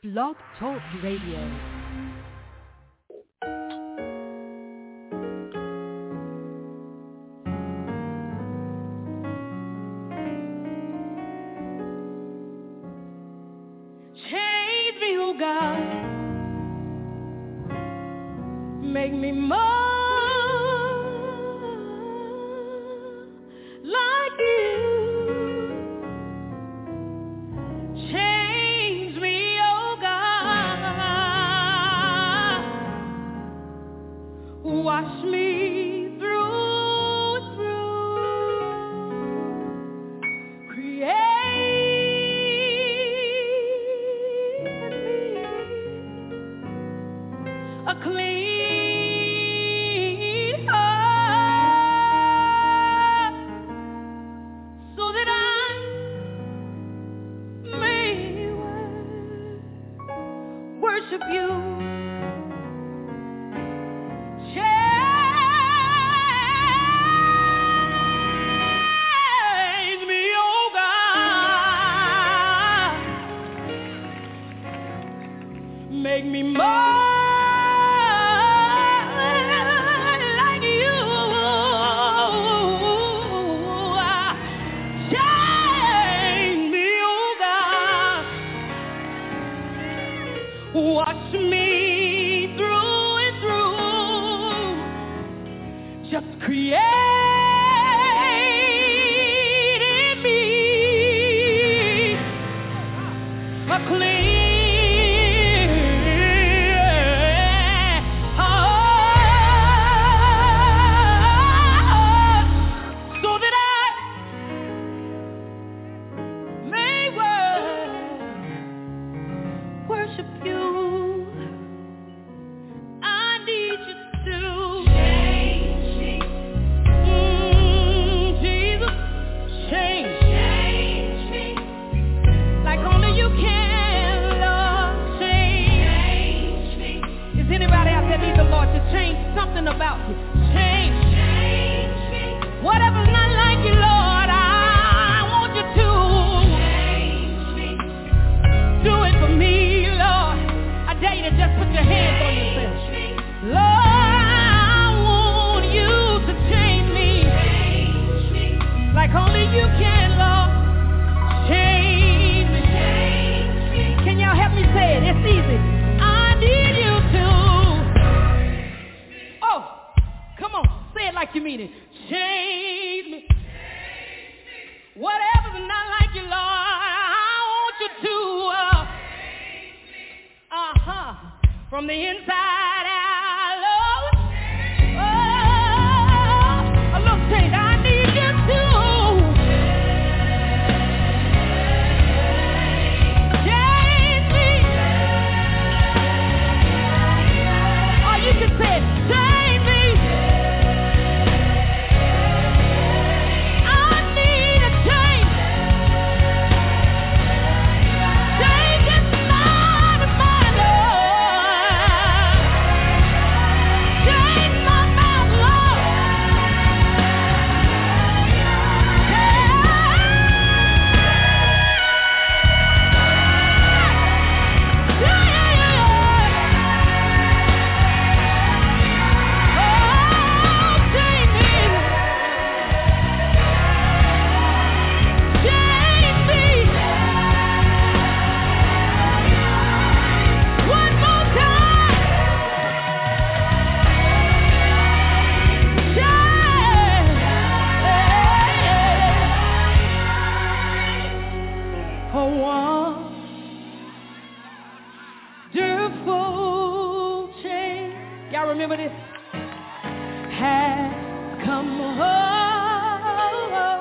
Blog Talk Radio. Change me, oh God. Make me more like you. Change me, oh God. Wash me through and through. Create in me a clean heart, so that I may worship you. Change me, oh God. Make me more like you. Change me, oh God. Wash me through and through. Just create in me a clean heart, so that I may worship you. I need you to change me. Jesus, change me. Like only you can, Lord, change me. Is anybody out there need the Lord to change something about you? Change me. Whatever's not like you, Lord, I want you to change me. Do it for me, Lord. I dare you to just put your hands on yourself. Lord, I want you to change me. Like only you can, Lord. Change me. Can y'all help me say it? It's easy. I need you to. Oh, come on. Say it like you mean it. Change me. Whatever's not like you, Lord, I want you to. From the inside out, Lord. Oh, a little change. I need you to. Change me. Or you can say it. Change me. I need a change. Change this mind of mine, Lord. Change my mouth, Lord. Wonderful change. Y'all remember this? Has come over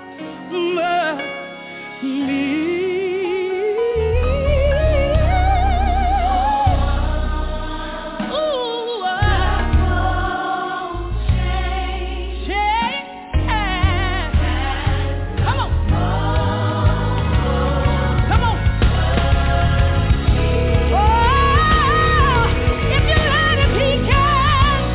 me. If you let it, he can.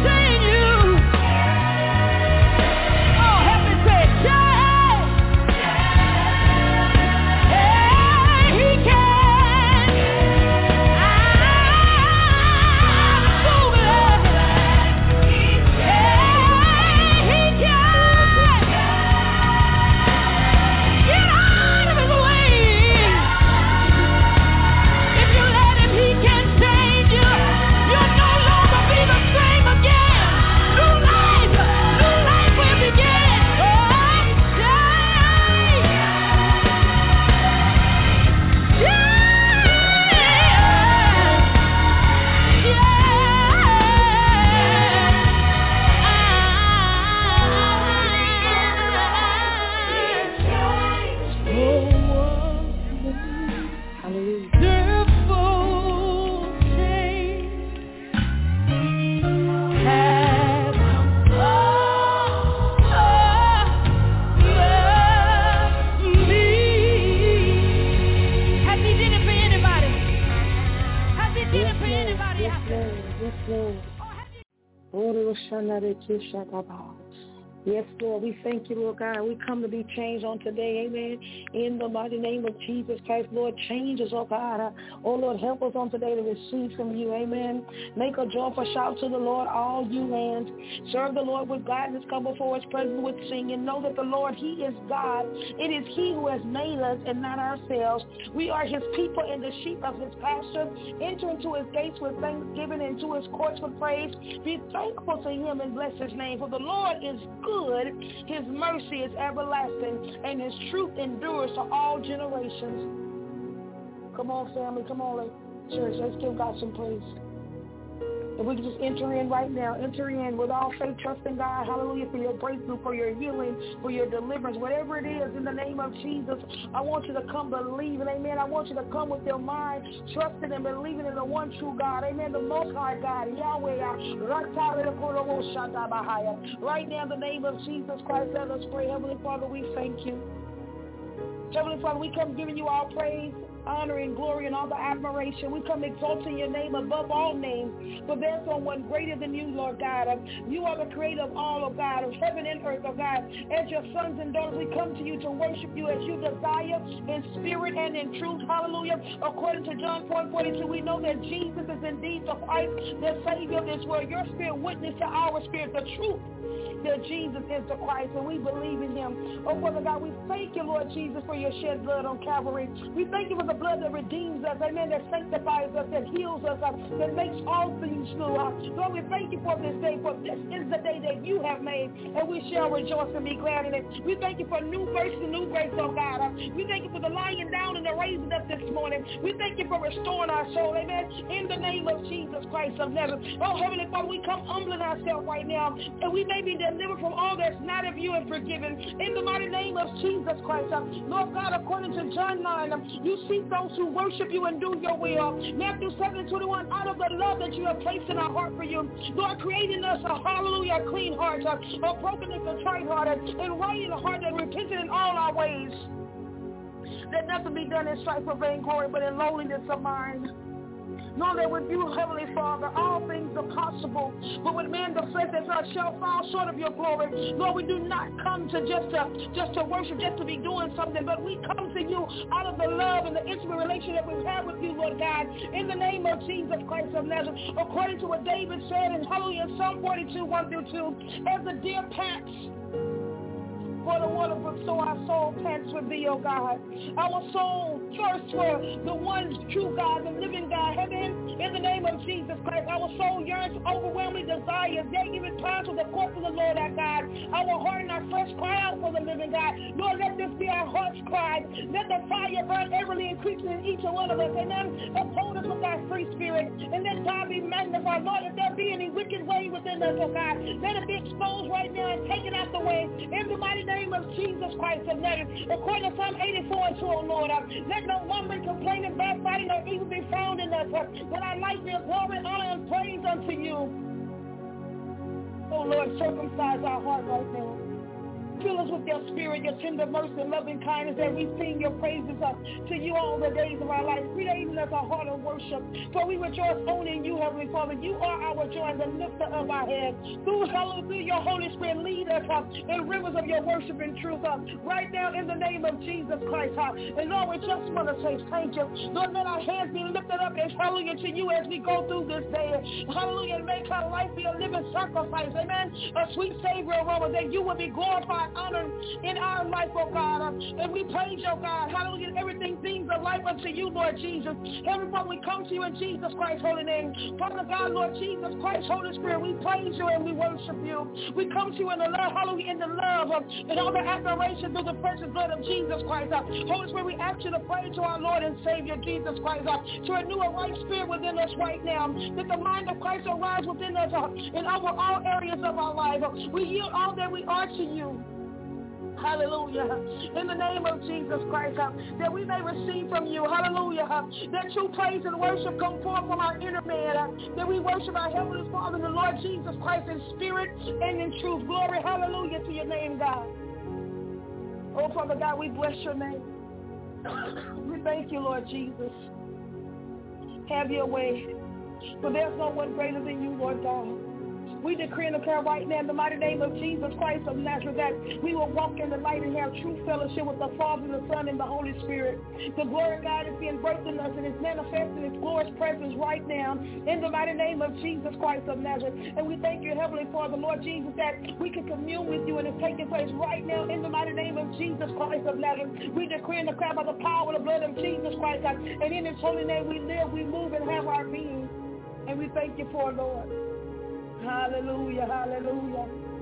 Yes, Lord, we thank you, Lord God. We come to be changed on today, amen. In the mighty name of Jesus Christ, Lord, change us, oh God. Oh, Lord, help us on today to receive from you, amen. Make a joyful shout to the Lord, all you lands. Serve the Lord with gladness, come before his presence with singing. Know that the Lord, he is God. It is he who has made us and not ourselves. We are his people and the sheep of his pasture. Enter into his gates with thanksgiving and to his courts with praise. Be thankful to him and bless his name, for the Lord is good. His mercy is everlasting, and his truth endures to all generations. Come on, family. Come on, church. Let's give God some praise. And we can just enter in right now. Enter in with all faith, trusting God. Hallelujah, for your breakthrough, for your healing, for your deliverance. Whatever it is, in the name of Jesus, I want you to come believing. Amen. I want you to come with your mind, trusting and believing in the one true God. Amen. The Most High God, Yahweh. Right now, in the name of Jesus Christ, let us pray. Heavenly Father, we thank you. Heavenly Father, we come giving you all praise, honor, and glory, and all the admiration. We come exalting your name above all names, for there's no one greater than you, Lord God. You are the creator of all, oh God, of heaven and earth, oh God. As your sons and daughters, we come to you to worship you as you desire, in spirit and in truth. Hallelujah. According to John 4:42, we know that Jesus is indeed the Christ, the Savior of this world. Your spirit witnessed to our spirit the truth that Jesus is the Christ, and we believe in him. Oh, Father God, we thank you, Lord Jesus, for your shed blood on Calvary. We thank you for the blood that redeems us, amen, that sanctifies us, that heals us, that makes all things new. Lord, we thank you for this day, for this is the day that you have made, and we shall rejoice and be glad in it. We thank you for new mercy and new grace, oh God. We thank you for the lying down and the raising up this morning. We thank you for restoring our soul, amen, in the name of Jesus Christ of Nazareth. Oh, Heavenly Father, we come humbling ourselves right now, and we may be delivered from all that's not of you and forgiven. In the mighty name of Jesus Christ, Lord God, according to John 9, you seek those who worship you and do your will. Matthew 7:21, out of the love that you have placed in our heart for you, Lord, creating us a hallelujah, clean heart, a broken and contrite heart, and right in a heart that repented in all our ways. Let nothing be done in strife or vainglory, but in lowliness of mind. Know that with you, Heavenly Father, all things are possible. But with man, the flesh that shall fall short of your glory. Lord, we do not come to just to worship, just to be doing something, but we come to you out of the love and the intimate relationship we have with you, Lord God, in the name of Jesus Christ of Nazareth. According to what David said in Hallelujah, Psalm 42, 1-2, as the deer pants for the water brook, so our soul pants for thee, O God. Our soul thirsts for the one true God, the living God. Heaven, in the name of Jesus Christ, our soul yearns, overwhelmingly desires, yet even times with the courts of the Lord our God. Our heart and our flesh cry out for the living God. Lord, let this be our heart's cry. Let the fire burn everly increasing in each one of us. Amen. Uphold us with thy free spirit, and let God be magnified. Lord, if there be any wicked way within us, oh God, let it be exposed right now and taken out the way. In the mighty name of Jesus Christ of Nazareth, according to Psalm 84:2, oh Lord, let no woman complaining, backbiting, or evil be found in us. That our life be glory, honor, and praise unto you. Oh Lord, circumcise our heart right now. Fill us with your spirit, your tender mercy, and loving kindness, that we sing your praises to you all the days of our life. Creating us a heart of worship, for we rejoice only in you, Heavenly Father. You are our joy and the lifter of our head. Through your Holy Spirit, lead us in rivers of your worship and truth right now in the name of Jesus Christ. And Lord, we just want to say thank you. Lord, let our hands be lifted up and hallelujah to you as we go through this day. Hallelujah, and make our life be a living sacrifice. Amen. A sweet Savior aroma, that you will be glorified, honor in our life, oh God. And we praise you, oh God. Hallelujah. Everything seems a life unto you, Lord Jesus. Heavenly Father, we come to you in Jesus Christ's holy name. Father God, Lord Jesus Christ, Holy Spirit, we praise you and we worship you. We come to you in the love, hallelujah, in the love and all the admiration through the precious blood of Jesus Christ. Holy Spirit, we ask you to pray to our Lord and Savior, Jesus Christ, to renew a right spirit within us right now. That the mind of Christ arise within us in over all areas of our life. We yield all that we are to you. Hallelujah. In the name of Jesus Christ, that we may receive from you. Hallelujah. That true praise and worship come forth from our inner man. That we worship our Heavenly Father, the Lord Jesus Christ, in spirit and in truth. Glory, hallelujah, to your name, God. Oh, Father God, we bless your name. We thank you, Lord Jesus. Have your way. For there's no one greater than you, Lord God. We decree and declare right now in the mighty name of Jesus Christ of Nazareth that we will walk in the light and have true fellowship with the Father, the Son, and the Holy Spirit. The glory of God is being birthed in us and is manifesting His glorious presence right now in the mighty name of Jesus Christ of Nazareth. And we thank you, Heavenly Father, Lord Jesus, that we can commune with you and it's taking place right now in the mighty name of Jesus Christ of Nazareth. We decree and declare by the power of the blood of Jesus Christ, God, and in His holy name we live, we move, and have our being. And we thank you for it, Lord. Hallelujah, hallelujah.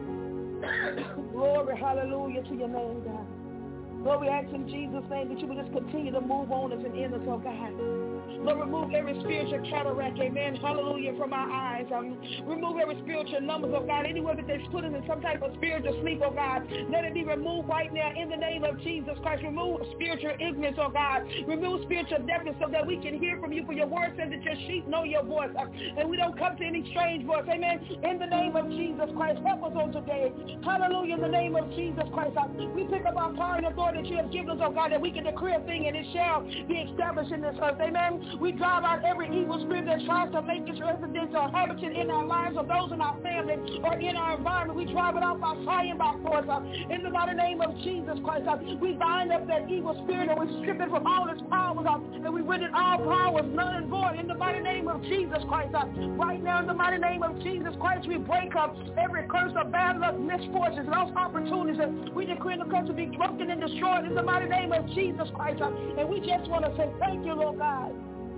Glory, hallelujah to your name, God. Lord, we ask in Jesus' name that you would just continue to move on us and in us, oh God. Lord, remove every spiritual cataract, amen, hallelujah, from our eyes. Remove every spiritual numbers, oh God. Anywhere that they've put us in some type of spiritual sleep, oh God, let it be removed right now in the name of Jesus Christ. Remove spiritual ignorance, oh God. Remove spiritual deafness so that we can hear from you, for your word says that your sheep know your voice, and we don't come to any strange voice, amen, in the name of Jesus Christ. Help us on today. Hallelujah, in the name of Jesus Christ. We pick up our power and authority that you have given us, oh God, that we can decree a thing and it shall be established in this earth, amen. We drive out every evil spirit that tries to make its residence or habitat in our lives or those in our family or in our environment. We drive it out by fire and by force. In the mighty name of Jesus Christ, we bind up that evil spirit and we strip it from all its powers and we render all powers null and void in the mighty name of Jesus Christ. Right now in the mighty name of Jesus Christ, we break up every curse of bad luck, misfortunes, lost opportunities. We decree the curse to be broken and destroyed in the mighty name of Jesus Christ. And we just want to say thank you, Lord God.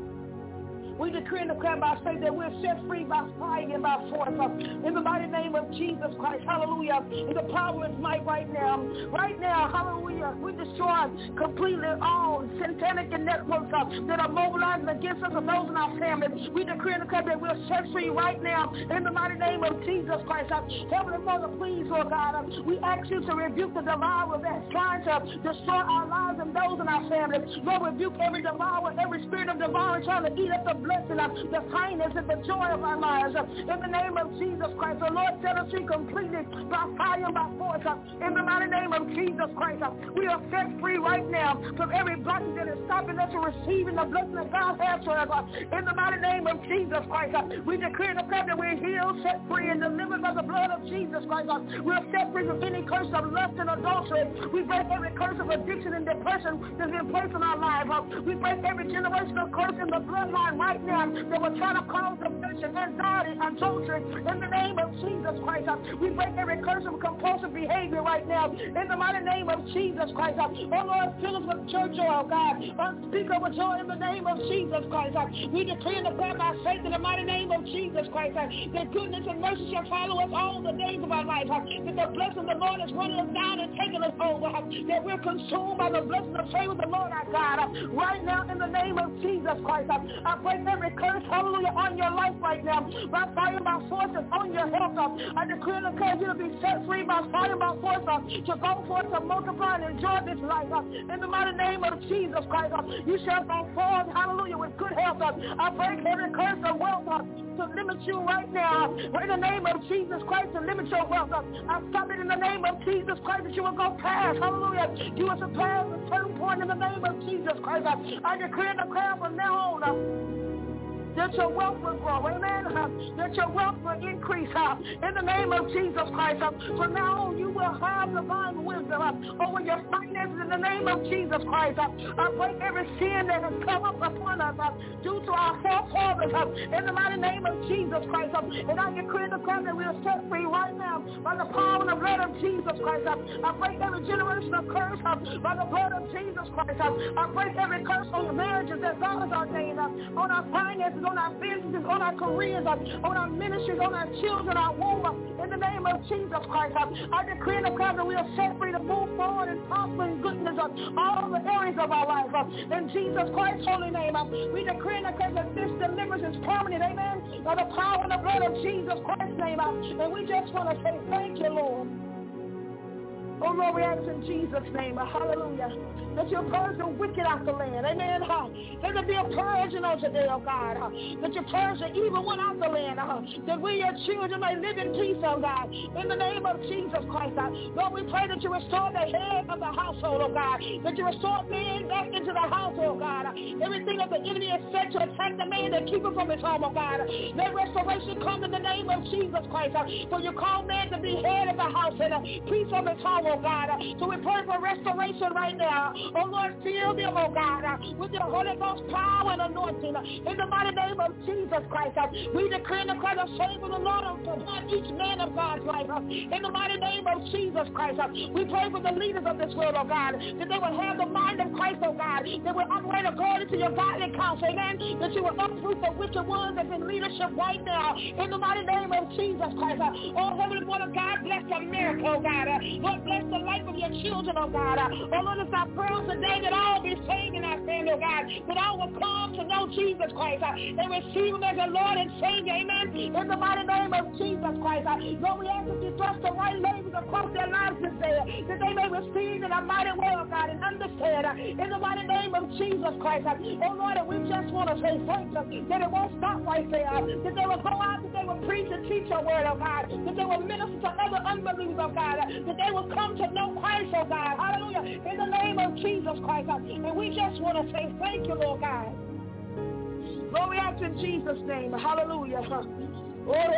We decree and declare by faith that we're set free by fire and by force. In the mighty name of Jesus Christ, hallelujah. In the power of His might right now. Right now, hallelujah. We destroy completely all satanic networks that are mobilizing against us and those in our families. We decree and declare that we're set free right now. In the mighty name of Jesus Christ. Heavenly Father, please, Lord God, we ask you to rebuke the devourer that's trying to destroy our lives and those in our families. Lord, rebuke every devourer, every spirit of devourer trying to eat up the blessing, the kindness and the joy of our lives. In the name of Jesus Christ, the Lord set us free completely by fire and by force. In the mighty name of Jesus Christ, we are set free right now from every blessing that is stopping us from receiving the blessing that God has for us. In the mighty name of Jesus Christ, we decree and declare that we're healed, set free, and delivered by the blood of Jesus Christ. We're set free from any curse of lust and adultery. We break every curse of addiction and depression that's been placed in our lives. We break every generational curse in the bloodline right now that will try to cause depression, anxiety, adultery. In the name of Jesus Christ, we break every curse of compulsive behavior right now. In the mighty name of Jesus Christ, oh Lord, fill us with your joy, oh God. Unspeakable joy in the name of Jesus Christ. We decree and declare by faith in the mighty name of Jesus Christ that goodness and mercy shall follow us all the days of our life. That the blessing of the Lord is running us down and taking us over. That we're consumed by the blessing of favor of the Lord our God. Right now, in the name of Jesus Christ, I break every curse, hallelujah, on your life right now. By fire and by force and on your health. I decree and declare you to be set free by fire and by force to go forth to multiply and enjoy this life. In the mighty name of Jesus Christ, you shall go forth, hallelujah, with good health. I break every curse of wealth to limit you right now. In the name of Jesus Christ, to limit your wealth. I stop it in the name of Jesus Christ that you will go past, hallelujah. You will surpass the turning point in the name of Jesus Christ. I decree and declare from now on that your wealth will grow, amen, that your wealth will increase, in the name of Jesus Christ. From now on, you will have divine wisdom over your finances in the name of Jesus Christ. I break every sin that has come up upon us due to our forefathers in the mighty name of Jesus Christ. And I decree and declare that we are set free right now by the power and the blood of Jesus Christ. I break every generational curse by the blood of Jesus Christ. I break every curse on the marriages that God has ordained, on our finances, on our businesses, on our careers, on our ministries, on our children, our womb, in the name of Jesus Christ. I decree and declare that we are set free to move forward and prosper in goodness all the areas of our life. In Jesus Christ's holy name, we decree and declare that this deliverance is permanent, amen, by the power and the blood of Jesus Christ's name. And we just want to say thank you, Lord. Oh, Lord, we ask in Jesus' name, hallelujah, that you purge the wicked out the land. Amen. Let there be a purging on today, oh God. That you purge the evil one out the land. That we, your children, may live in peace, oh God. In the name of Jesus Christ, Lord, we pray that you restore the head of the household, oh God. That you restore men back into the household, God. Everything that the enemy has set to attack the man, that keep him from his home, oh God. Let restoration come in the name of Jesus Christ. For you call man to be head of the house and peace of his home, oh God. So we pray for restoration right now. Oh Lord, fill them, oh God, with your Holy Ghost power and anointing. In the mighty name of Jesus Christ, we decree and declare the favor of the Lord upon each man of God's life. In the mighty name of Jesus Christ, we pray for the leaders of this world, oh God, that they will have the mind of Christ, oh God, that will operate according to your godly counsel, amen, that you will uproot the wicked ones that's in leadership right now. In the mighty name of Jesus Christ, oh Heavenly Father, God, bless America, oh God. Lord, bless the life of your children, oh God. Oh Lord, it's our prayer today that all be saved in our family, oh God. That all will come to know Jesus Christ and receive him as a Lord and Savior, amen. In the mighty name of Jesus Christ, Lord, we ask that you thrust the right labels across their lives this day, that they may receive in a mighty way, oh God, and understand in the mighty name of Jesus Christ. Oh Lord, and we just want to say thank you that it won't stop right there, that they will go out, that they will preach and teach your word, oh God, that they will minister to other unbelievers, oh God, that they will come to know Christ, oh God, hallelujah, in the name of Jesus Christ. And we just want to say thank you, Lord God. Lord, we ask in Jesus' name, hallelujah. Lord,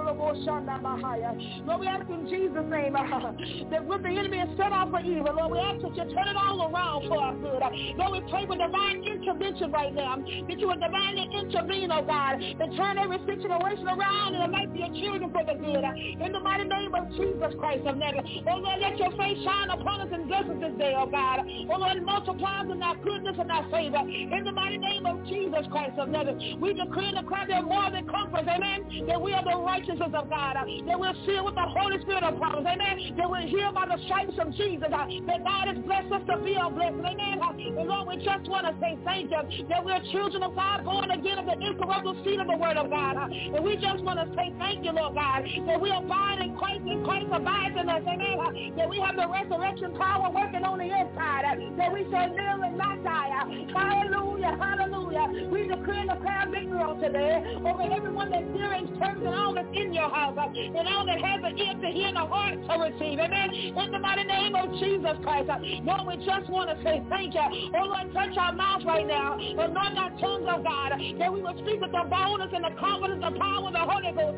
we ask in Jesus' name that when the enemy is set off for evil, Lord, we ask that you turn it all around for our good. Lord, we pray for divine intervention right now, that you would divinely intervene, oh God, and turn every situation around in the life of your children for the good. In the mighty name of Jesus Christ of Nazareth. Oh Lord, let your face shine upon us and bless us this day, oh God. Oh Lord, multiply us in our goodness and our favor. In the mighty name of Jesus Christ of Nazareth, we decree and declare there more than comfort, amen. That we are the righteousness of God, that we're filled with the Holy Spirit of promise, amen, that we're healed by the stripes of Jesus, that God has blessed us to be a blessing, amen, and Lord, we just want to say thank you, that we're children of God, born again of the incorruptible seed of the word of God, and we just want to say thank you, Lord God, that we abide in Christ and Christ abides in us, amen, that we have the resurrection power working on the inside, that we shall live and not die, hallelujah, hallelujah, we decree and declare victory on today, over everyone that's here in church and all that's in your house, and all that has an ear to hear and a heart to receive, amen, in the mighty name of Jesus Christ. Lord, we just want to say thank you. Oh Lord, touch our mouths right now, anoint our tongues, oh God, that we will speak with the boldness and the confidence, the power of the Holy Ghost,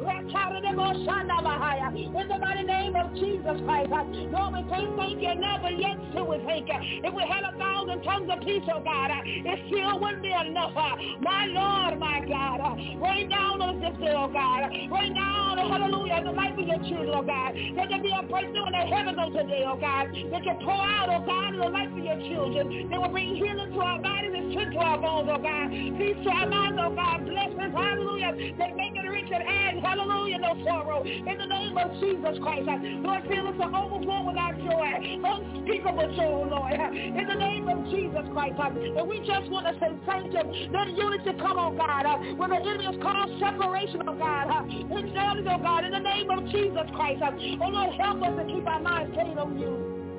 in the mighty name of Jesus Christ. Lord, we say thank you, never yet still we thank you. If we had 1,000 tongues of peace, oh God, it still wouldn't be enough. My Lord, my God, rain down on us this day, oh God. Rain down, hallelujah, in the life of your children, oh God. Let there be a breakthrough in the heavens on today, oh God. That you pour out, oh God, in the life of your children. They will bring healing to our bodies and strength to our bones, oh God. Peace to our minds, oh God. Blessings, hallelujah. They make it rich and add, hallelujah, no sorrow. In the name of Jesus Christ, Lord, fill us to overflow with our joy. Unspeakable joy, Lord. In the name of Jesus Christ. And we just want to say thank you. Let unity come, oh God. When the enemy is called separation, oh God. In families, oh God, in the name of Jesus Christ. Oh Lord, help us to keep our minds stayed on you.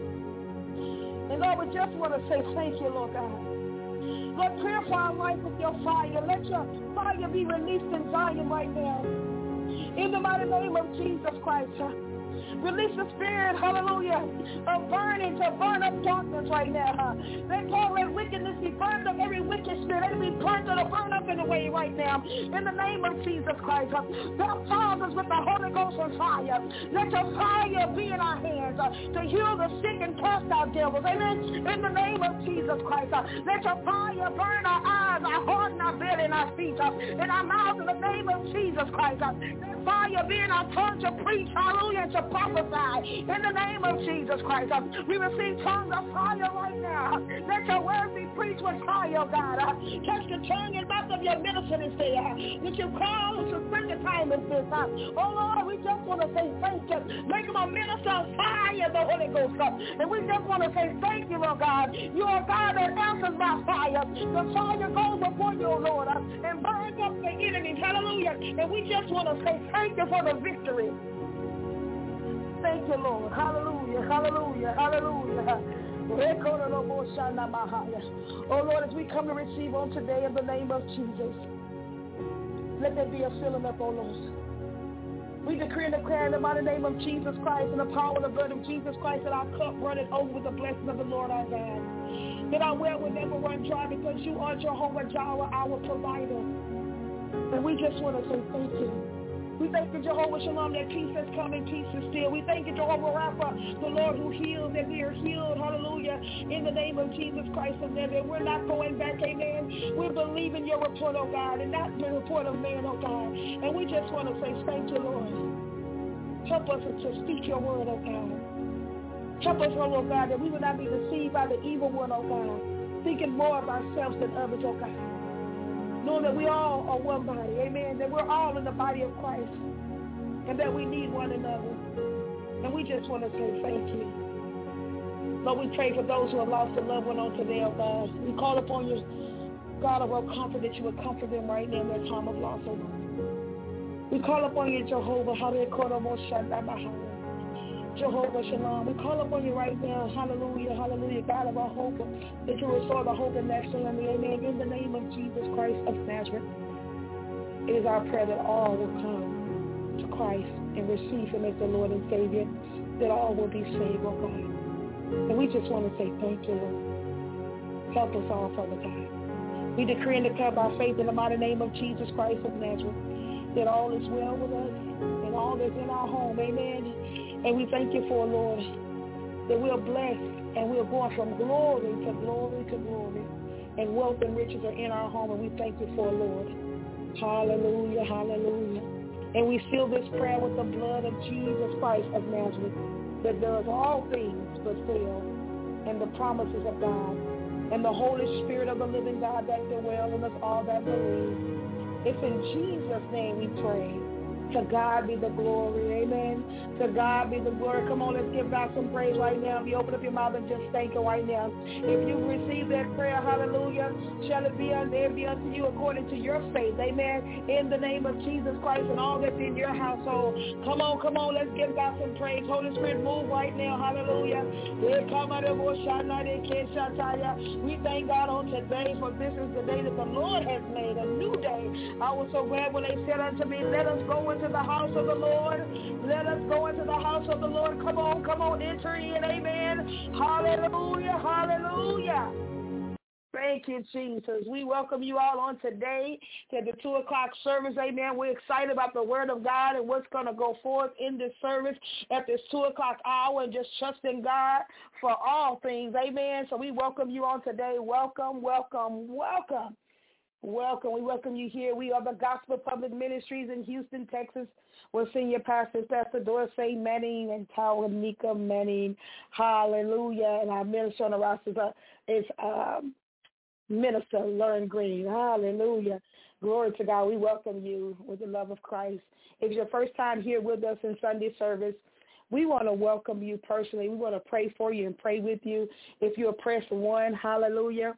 And Lord, we just want to say thank you, Lord God. Lord, purify our life with your fire. Let your fire be released in Zion right now. In the mighty name of Jesus Christ. Release the spirit, hallelujah, of burning to burn up darkness right now. Let all that wickedness be burned up, every wicked spirit, let it be burned up, burn up in the way right now. In the name of Jesus Christ. Baptize us with the Holy Ghost and fire. Let your fire be in our hands to heal the sick and cast out devils. Amen. In the name of Jesus Christ. Let your fire burn our eyes, our heart, and our belly, and our feet, and our mouths in the name of Jesus Christ. Let fire be in our tongue to preach, hallelujah, to prophesy. In the name of Jesus Christ, we receive tongues of fire right now. Let your word be preached with fire, God. Touch the tongue and mouth of your minister this day. That you call us to spend the time in this. Oh Lord, we just want to say thank you. Make them a minister of fire, the Holy Ghost. And we just want to say thank you, Lord God. You are God that answers by fire. The fire goes before you, Lord, and burns up the enemies. Hallelujah. And we just want to say thank you for the victory. thank you, Lord. Hallelujah, hallelujah, hallelujah. Oh, Lord, as we come to receive on today in the name of Jesus, let there be a filling up, oh Lord. We decree and declare in the mighty name of Jesus Christ and the power of the blood of Jesus Christ that our cup runneth over with the blessing of the Lord our God. That our well will never run dry because you are Jehovah Jireh, our provider. And we just want to say thank you. We thank you, Jehovah Shalom, that peace has come and peace is still. We thank you, Jehovah Rapha, the Lord who heals, that we are healed, hallelujah, in the name of Jesus Christ of Nazareth. We're not going back, amen. We're believing your report, oh God, and not the report of man, oh God. And we just want to say thank you, Lord. Help us to speak your word, oh God. Help us, oh Lord God, that we will not be deceived by the evil one, oh God, thinking more of ourselves than others, oh God. Knowing that we all are one body, amen, that we're all in the body of Christ and that we need one another. And we just want to say thank you. Lord, we pray for those who have lost a loved one on today, oh God. We call upon you, God of all comfort, that you would comfort them right now in their time of loss, oh God. We call upon you, Jehovah, Jehovah Shalom. We call upon you right now, hallelujah, hallelujah, God of our hope, that you restore the hope in that family, amen, in the name of Jesus Christ of Nazareth. It is our prayer that all will come to Christ and receive him as the Lord and Savior, that all will be saved, oh God. And we just want to say thank you, Lord. Help us all, Father God. We decree and declare by faith in the mighty name of Jesus Christ of Nazareth, that all is well with us and all is in our home, amen. And we thank you for, Lord, that we're blessed and we're going from glory to glory to glory. And wealth and riches are in our home, and we thank you for, Lord. Hallelujah, hallelujah. And we seal this prayer with the blood of Jesus Christ of Nazareth, that does all things but fail, and the promises of God, and the Holy Spirit of the living God that dwells in us all that believe. It's in Jesus' name we pray. To God be the glory, amen. To God be the glory. Come on, let's give God some praise right now. If you open up your mouth and just thank him right now. If you receive that prayer, hallelujah, shall it be unto you according to your faith, amen. In the name of Jesus Christ and all that's in your household. Come on, let's give God some praise. Holy Spirit, move right now, hallelujah. We thank God on today, for this is the day that the Lord has made, a new day. I was so glad when they said unto me, let us go into the house of the Lord. Let us go into the house of the Lord. Come on, enter in, amen. Hallelujah, hallelujah. Thank you, Jesus. We welcome you all on today to the 2 o'clock service, amen. We're excited about the word of God and what's going to go forth in this service at this 2 o'clock hour, and just trusting God for all things, amen. So we welcome you on today. Welcome, welcome, welcome. Welcome. We welcome you here. We are the Gospel Public Ministries in Houston, Texas. We're senior pastors, Pastor Dorsey Manning and Tawanika Manning. Hallelujah. And our minister on the roster is Minister Lauren Green. Hallelujah. Glory to God. We welcome you with the love of Christ. If it's your first time here with us in Sunday service, we want to welcome you personally. We want to pray for you and pray with you. If you'll press 1, hallelujah.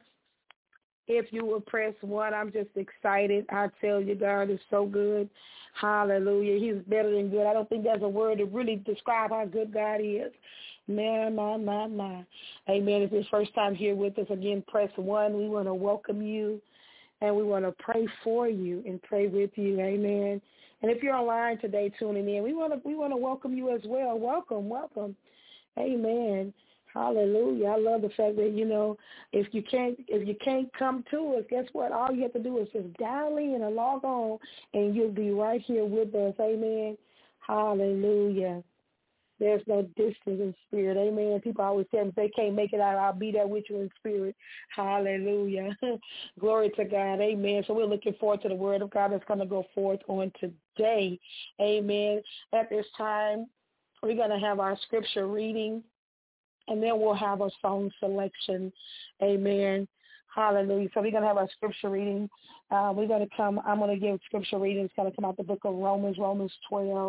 If you will press 1, I'm just excited. I tell you, God is so good. Hallelujah. He's better than good. I don't think there's a word to really describe how good God is. Man, my. Amen. If it's first time here with us, again, press 1. We want to welcome you, and we want to pray for you and pray with you. Amen. And if you're online today tuning in, we want to welcome you as well. Welcome. Amen. Hallelujah. I love the fact that, if you can't come to us, guess what? All you have to do is just dial in and log on, and you'll be right here with us. Amen. Hallelujah. There's no distance in spirit. Amen. People always tell me if they can't make it out, I'll be there with you in spirit. Hallelujah. Glory to God. Amen. So we're looking forward to the word of God that's going to go forth on today. Amen. At this time, we're going to have our scripture reading, and then we'll have a song selection. Amen. Hallelujah. So we're going to have our scripture reading. I'm going to give scripture reading. It's going to come out the book of Romans 12.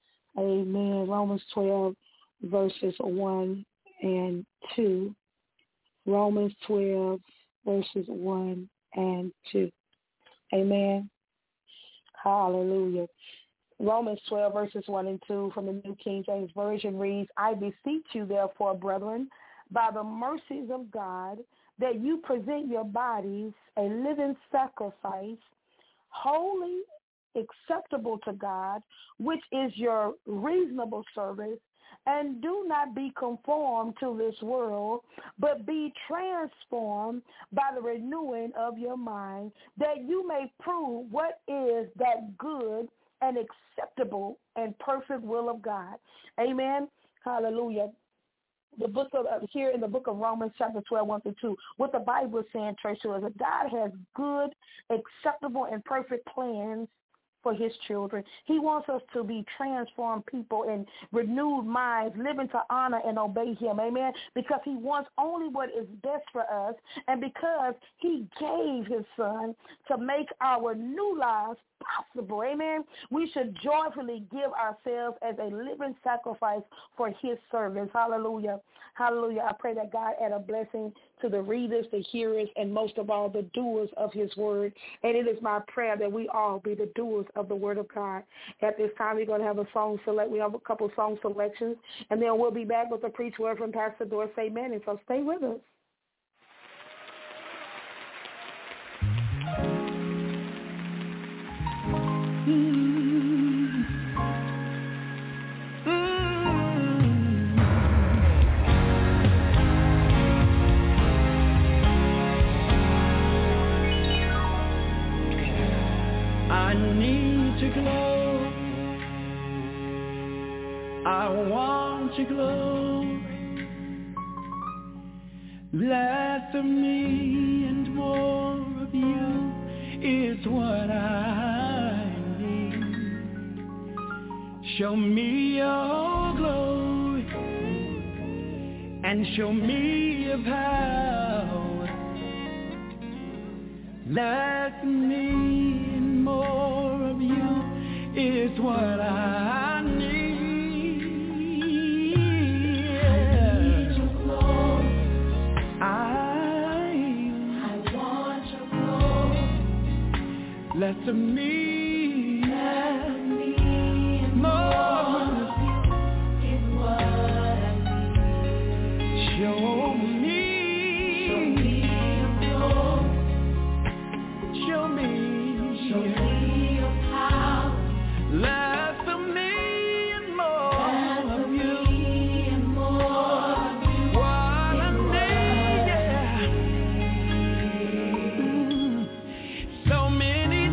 Amen. Romans 12, verses 1 and 2. Romans 12, verses 1 and 2. Amen. Hallelujah. Romans 12, verses 1 and 2 from the New King James Version reads, I beseech you, therefore, brethren, by the mercies of God, that you present your bodies a living sacrifice, holy, acceptable to God, which is your reasonable service, and do not be conformed to this world, but be transformed by the renewing of your mind, that you may prove what is that good and acceptable and perfect will of God. Amen. Hallelujah. The book of here in the book of Romans chapter 12, 1 through 2, what the Bible is saying, church, is that God has good, acceptable, and perfect plans for his children. He wants us to be transformed people and renewed minds, living to honor and obey him. Amen. Because he wants only what is best for us, and because he gave his son to make our new lives possible. Amen. We should joyfully give ourselves as a living sacrifice for his service. Hallelujah. Hallelujah. I pray that God add a blessing to the readers, the hearers, and most of all, the doers of his word. And it is my prayer that we all be the doers of the word of God. At this time, we're going to have a song select. We have a couple song selections, and then we'll be back with a preach word from Pastor Dorsey. Amen. And so stay with us. I need to glow. I want to glow. Less of me and more of you is what I need. Show me your glory and show me your power. Less of me and more of you is what I need. Less of me, more of you is what I need. Show me your glory. Show me your power. Less of me and more of you. What I need, yeah. So many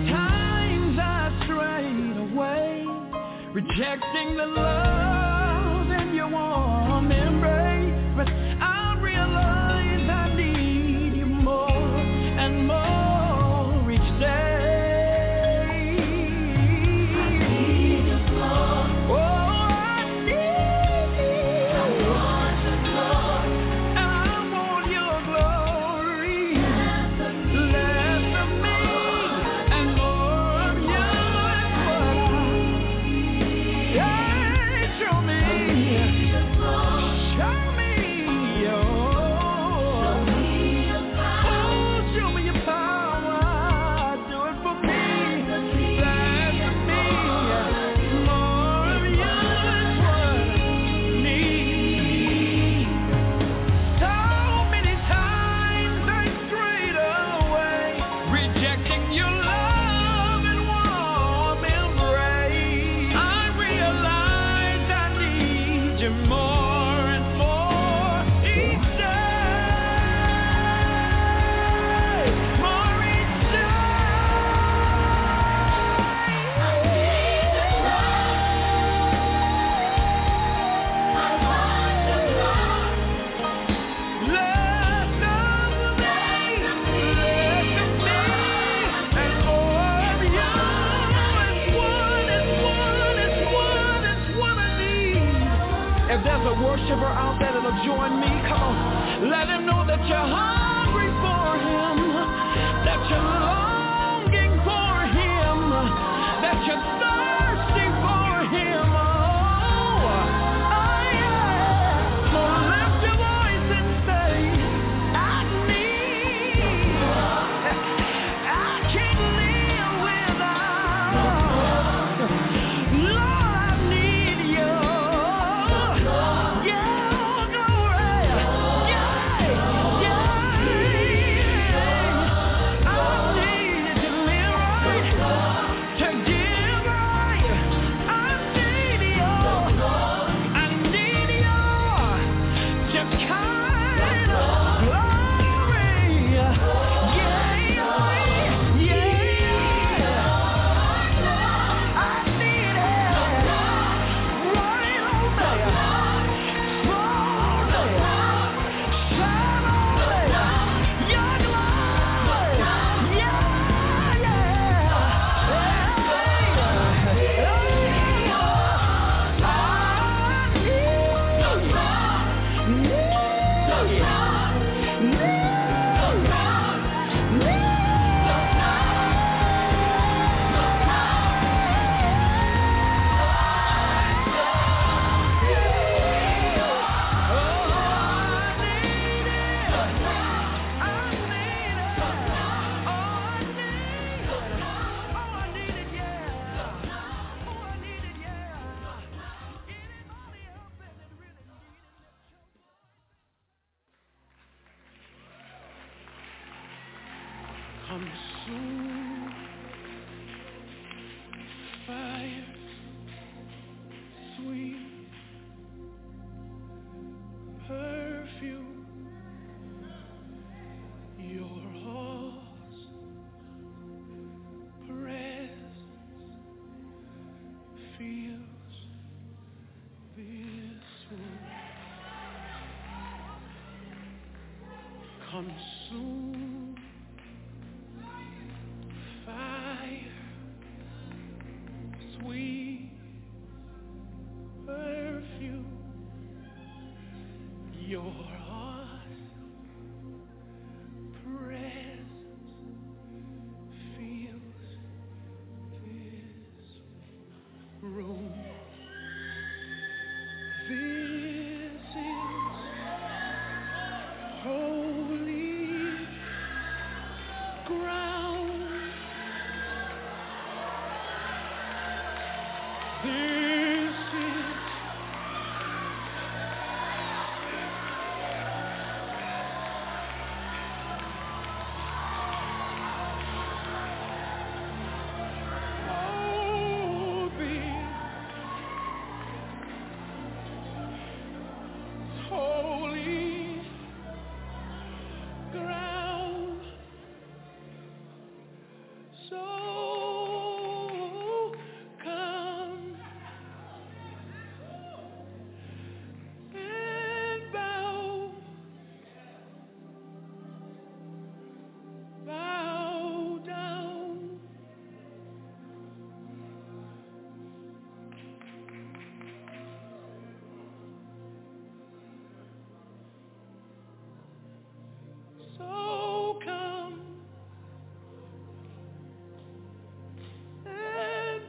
rejecting the love in your warm embrace, but I realize I need you more and more each day. I need your glory. Oh, I need you. I want your glory. I want your glory. Less of me and more of you. Show me your power. Do it for me. Less of me, more of you is what I need. So many times I strayed away, rejecting your love and warm embrace. I realize I need you more and more each day. More each day. I need your love. I want your love. Less of me, and more of you. It's what I need. If there's a worshiper out there that'll join me, come on, let him know that you're hungry for him, that you're longing for him, that you're thirsty for him. Oh, yeah. So lift your voice and say, I need, I can't live without. room. This is holy ground. This is holy ground. So come and bow down. So come and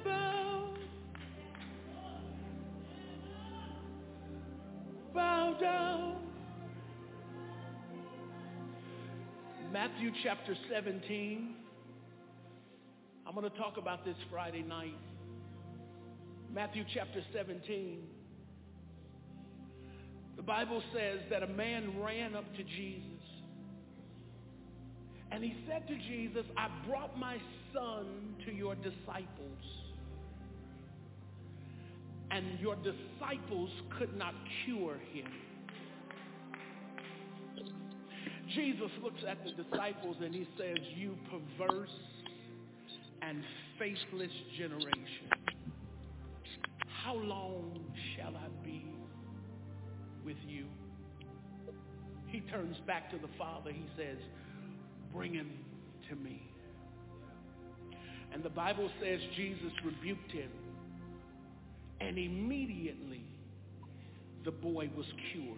bow down. Matthew chapter 17. I'm going to talk about this Friday night. Matthew chapter 17. The Bible says that a man ran up to Jesus. And he said to Jesus, I brought my son to your disciples. And your disciples could not cure him. Jesus looks at the disciples and he says, you perverse and faithless generation. How long shall I be with you? He turns back to the Father. He says, bring him to me. And the Bible says Jesus rebuked him. And immediately the boy was cured.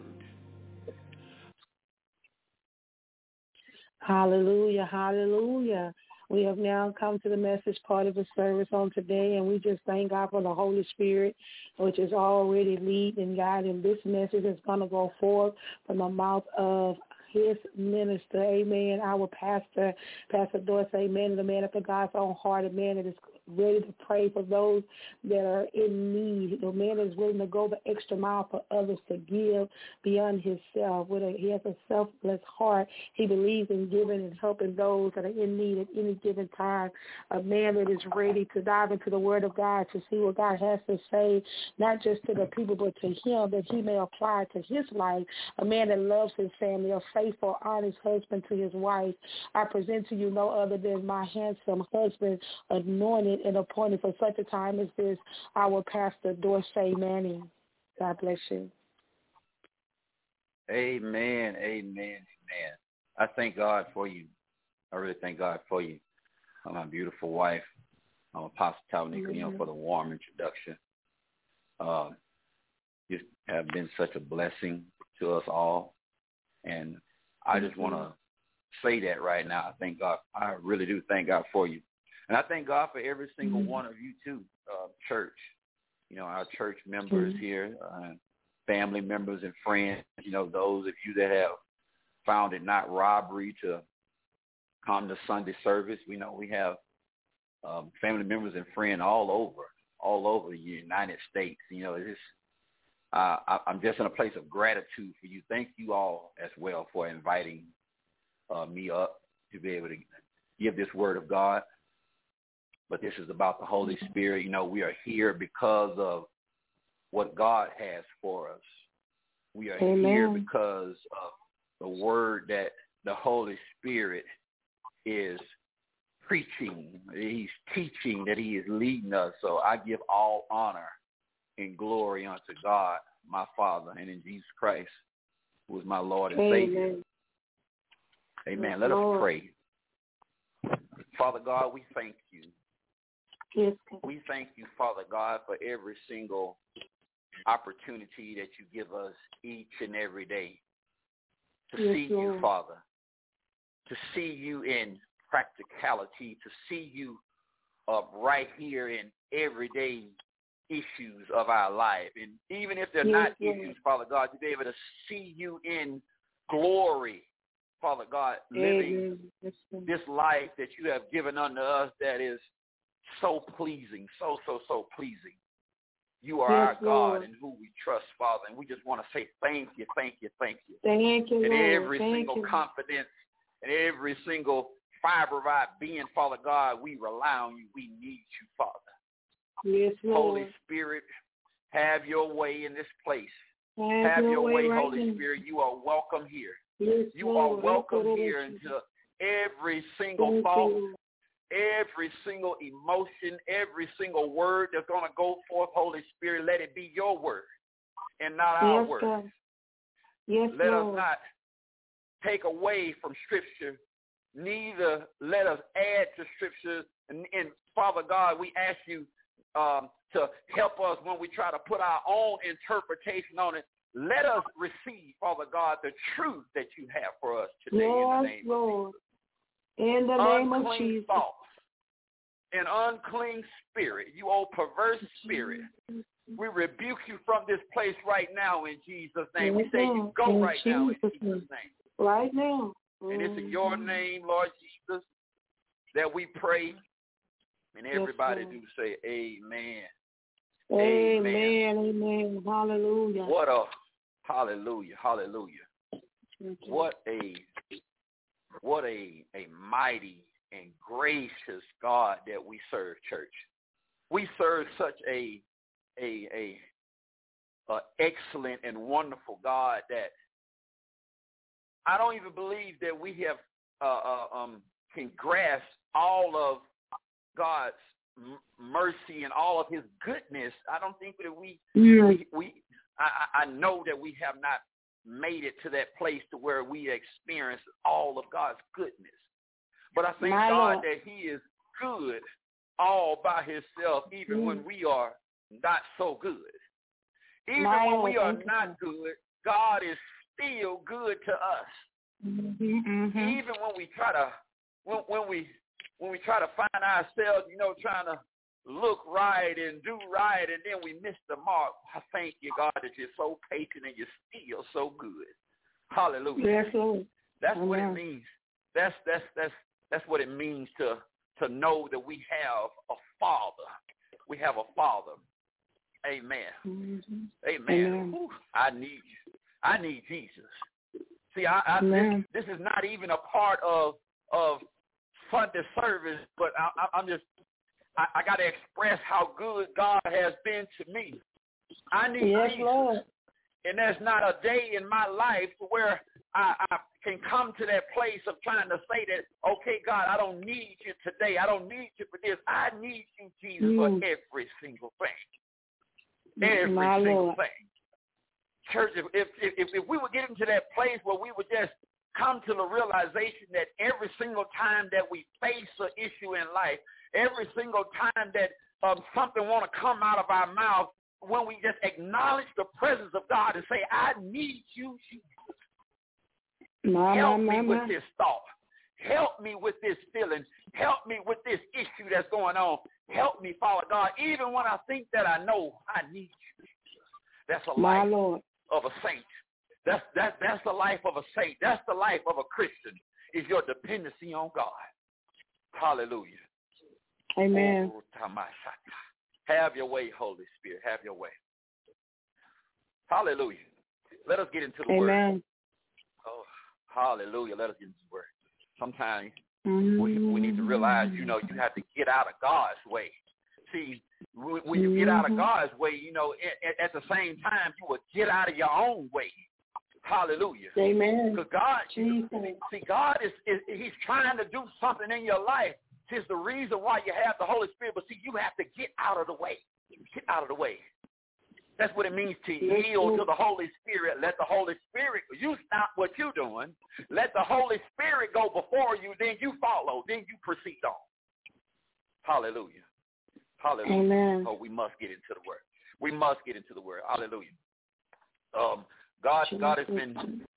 Hallelujah, hallelujah. We have now come to the message part of the service on today, and we just thank God for the Holy Spirit, which is already leading and guiding. This message is going to go forth from the mouth of his minister, amen, our pastor, Pastor Dorsey, amen, the man after God's own heart, a man that is ready to pray for those that are in need. The man is willing to go the extra mile for others, to give beyond himself. He has a selfless heart. He believes in giving and helping those that are in need at any given time. A man that is ready to dive into the Word of God to see what God has to say, not just to the people, but to him, that he may apply to his life. A man that loves his family, a faithful, honest husband to his wife. I present to you no other than my handsome husband, anointed and appointed for such a time as this, our Pastor Dorsey Manning. God bless you. Amen, amen, amen. I thank God for you. I really thank God for you. My beautiful wife, Apostle Tawanika, for the warm introduction. You have been such a blessing to us all. And I just want to say that right now. I thank God. I really do thank God for you. And I thank God for every single one of you too, church. Our church members here, family members and friends, those of you that have found it not robbery to come to Sunday service. We have family members and friends all over the United States. I'm just in a place of gratitude for you. Thank you all as well for inviting me up to be able to give this word of God. But this is about the Holy Spirit. We are here because of what God has for us. We are here because of the word that the Holy Spirit is preaching. He's teaching, that he is leading us. So I give all honor and glory unto God, my Father, and in Jesus Christ, who is my Lord and Savior. Amen. Let us pray. Father God, we thank you. Yes. We thank you, Father God, for every single opportunity that you give us each and every day to see you, Father, to see you in practicality, to see you right here in everyday issues of our life. And even if they're not issues, Father God, to be able to see you in glory, Father God, living this life that you have given unto us that is so pleasing, so pleasing. You are our God in who we trust, Father, and we just want to say thank you. Thank you, in Lord. every single confidence, in every single fiber of our being, Father God, we rely on you. We need you, Father. Yes, Lord. Holy Spirit, have your way in this place. Have your way, right Holy now. Spirit. You are welcome here. Yes, you are welcome here into every single thought, every single emotion, every single word that's going to go forth, Holy Spirit. Let it be your word and not our word. God. Yes, let Lord. us not take away from Scripture, neither let us add to Scripture. And Father God, we ask you to help us when we try to put our own interpretation on it. Let us receive, Father God, the truth that you have for us today. Yes, in the name Lord. Of Jesus. In the name of Unclean Jesus. thoughts, an unclean spirit, you old perverse spirit. We rebuke you from this place right now in Jesus' name. We say you go right now in Jesus' name. Right now. And it's in your name, Lord Jesus, that we pray. And everybody do say amen. Amen. Hallelujah. What a hallelujah. What a mighty and gracious God that we serve, church. We serve such a excellent and wonderful God that I don't even believe that we have can grasp all of God's mercy and all of his goodness. I don't think that I know that we have not made it to that place to where we experience all of God's goodness. But I thank God that he is good all by himself, even when we are not so good. Even when we are not good, God is still good to us. Even when we try to when we try to find ourselves, trying to look right and do right, and then we miss the mark. I thank you, God, that you're so patient and you're still so good. Hallelujah. Yes, Lord. That's what it means. That's what it means to know that we have a Father. We have a Father. Amen. Amen. Ooh, I need you. I need Jesus. See, this is not even a part of Sunday service, but I got to express how good God has been to me. I need Jesus. Lord. And there's not a day in my life where I can come to that place of trying to say that, okay, God, I don't need you today. I don't need you for this. I need you, Jesus, for every single thing. Every single thing. Church, if we would get into that place where we would just come to the realization that every single time that we face an issue in life, every single time that something want to come out of our mouth, when we just acknowledge the presence of God and say, I need you, Jesus. Help me with this thought. Help me with this feeling. Help me with this issue that's going on. Help me, Father God, even when I think that I know I need you. That's a life of a saint. That's the life of a saint. That's the life of a Christian, is your dependency on God. Hallelujah. Amen. Oh, have your way, Holy Spirit. Have your way. Hallelujah. Let us get into the word. Oh, hallelujah. Let us get into the word. Sometimes we need to realize, you have to get out of God's way. See, when you get out of God's way, at the same time, you will get out of your own way. Hallelujah. Amen. Because God is he's trying to do something in your life. It's the reason why you have the Holy Spirit. But see, you have to get out of the way. Get out of the way. That's what it means to yield to the Holy Spirit. Let the Holy Spirit, you stop what you're doing. Let the Holy Spirit go before you. Then you follow. Then you proceed on. Hallelujah. Hallelujah. Amen. Oh, we must get into the word. We must get into the word. Hallelujah. God has been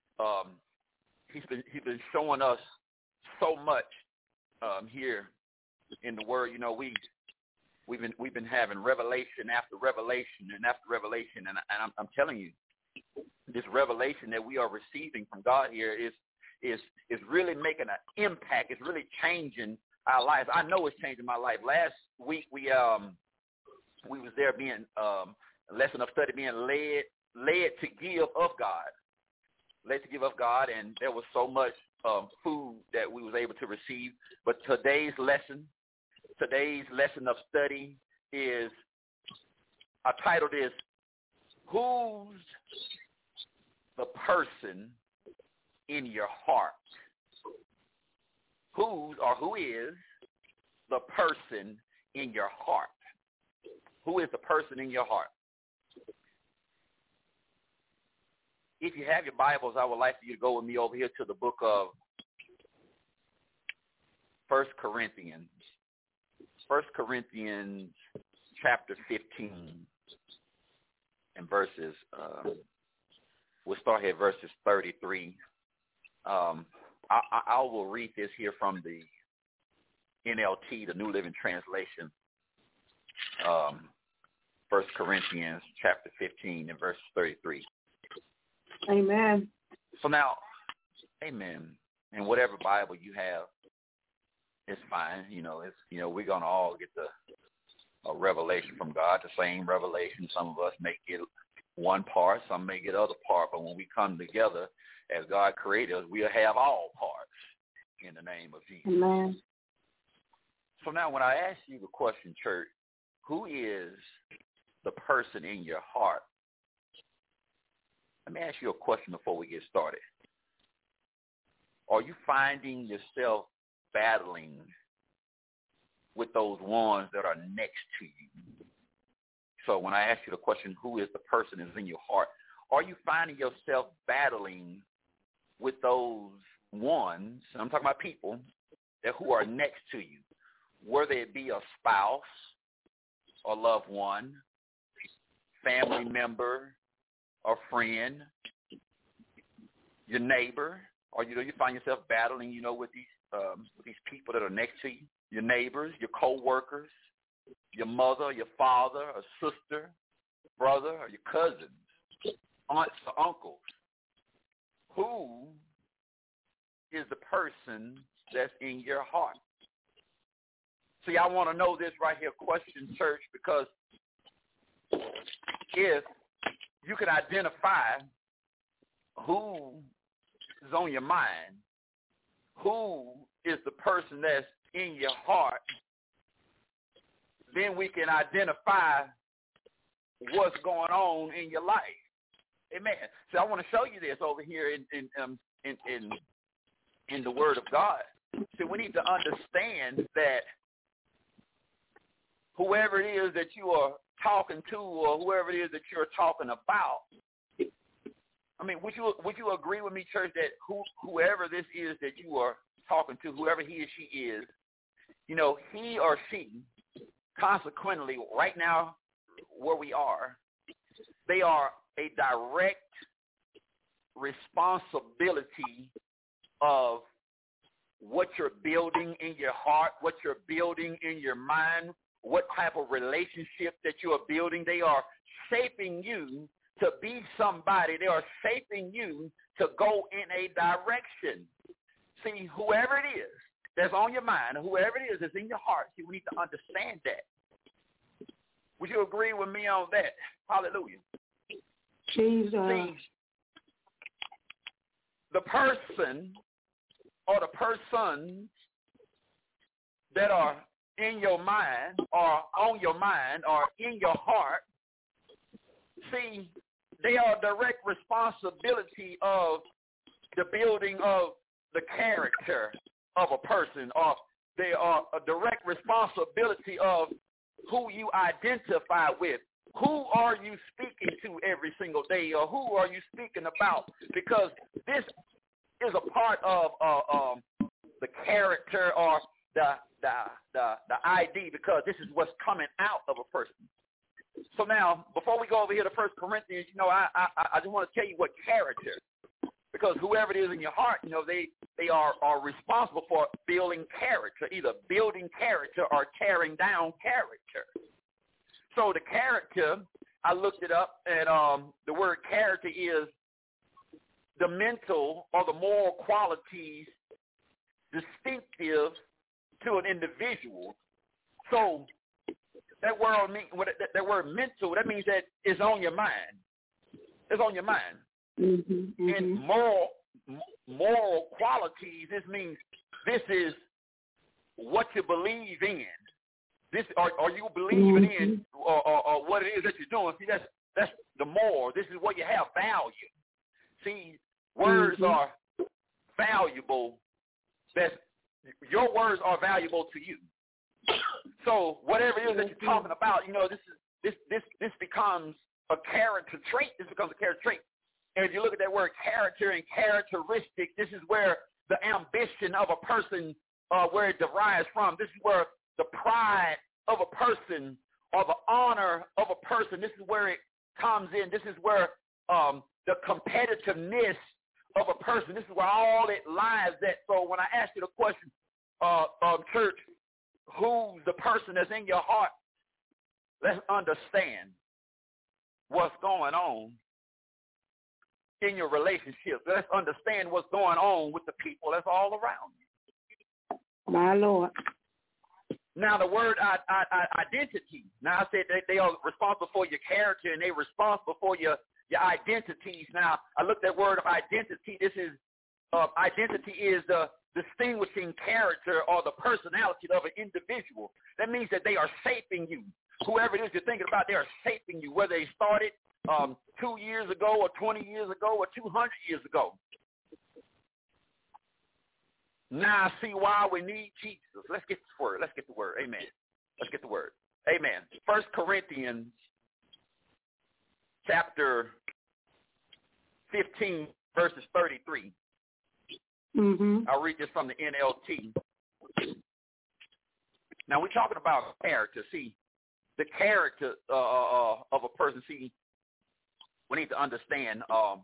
he's been showing us so much here in the word. we've been having revelation after revelation and after revelation, and I'm telling you, this revelation that we are receiving from God here is really making an impact. It's really changing our lives. I know it's changing my life. Last week we was there being lesson of study being led to give of God. Led to give of God, and there was so much food that we was able to receive. But today's lesson of study is, I titled is, Who's the Person in Your Heart? Who is the person in your heart? Who is the person in your heart? If you have your Bibles, I would like for you to go with me over here to the book of 1 Corinthians. 1 Corinthians chapter 15 and verses, we'll start here at verses 33. I will read this here from the NLT, the New Living Translation. 1 Corinthians chapter 15 and verse 33. Amen. So now, amen. And whatever Bible you have, it's fine. We're gonna all get a revelation from God, the same revelation. Some of us may get one part, some may get other part, but when we come together as God created us, we'll have all parts in the name of Jesus. Amen. So now when I ask you the question, church, who is the person in your heart? Let me ask you a question before we get started. Are you finding yourself battling with those ones that are next to you? So when I ask you the question, who is the person that's in your heart, are you finding yourself battling with those ones, and I'm talking about people, who are next to you, whether it be a spouse, a loved one, family member, a friend, your neighbor, or you find yourself battling, with these people that are next to you, your neighbors, your co-workers, your mother, your father, or sister, brother, or your cousins, aunts or uncles. Who is the person that's in your heart? See, I want to know this right here, question, church, because if you can identify who is on your mind, who is the person that's in your heart, then we can identify what's going on in your life. Amen. So I want to show you this over here in the Word of God. So we need to understand that whoever it is that you are talking to, or whoever it is that you're talking about, I mean, would you agree with me, church, that whoever this is that you are talking to, whoever he or she is, he or she, consequently, right now where we are, they are a direct responsibility of what you're building in your heart, what you're building in your mind, what type of relationship that you are building. They are shaping you to be somebody. They are shaping you to go in a direction. See, whoever it is that's on your mind, whoever it is that's in your heart, see, we need to understand that. Would you agree with me on that? Hallelujah. Jesus. See, the person or the persons that are in your mind or on your mind or in your heart, see, they are a direct responsibility of the building of the character of a person, or they are a direct responsibility of who you identify with. Who are you speaking to every single day, or who are you speaking about? Because this is a part of the character or the ID, because this is what's coming out of a person. So now, before we go over here to 1 Corinthians, I just want to tell you what character, because whoever it is in your heart, they are responsible for building character, either building character or tearing down character. So the character, I looked it up, and the word character is the mental or the moral qualities distinctive to an individual. So that word mental, that means that it's on your mind. It's on your mind. Mm-hmm. And moral qualities, this means this is what you believe in. This are you believing in or what it is that you're doing. See, that's the moral. This is where you have value. See, words are valuable. Your words are valuable to you. So whatever it is that you're talking about, this becomes a character trait. This becomes a character trait. And if you look at that word character and characteristic, this is where the ambition of a person, where it derives from. This is where the pride of a person or the honor of a person, this is where it comes in. This is where the competitiveness of a person, this is where all it lies at. So when I ask you the question, church, who's the person that's in your heart, let's understand what's going on in your relationship. Let's understand what's going on with the people that's all around you. My Lord. Now, the word identity. Now, I said they are responsible for your character and they're responsible for your identities. Now, I looked at the word of identity. This is identity is the distinguishing character or the personality of an individual. That means that they are shaping you. Whoever it is you're thinking about, they are shaping you, whether they started 2 years ago or 20 years ago or 200 years ago. Now I see why we need Jesus. Let's get this word. Let's get the word. Amen. Let's get the word. Amen. 1 Corinthians chapter 15, verses 33. I'll read this from the NLT. Now we're talking about character. See, the character of a person. See, we need to understand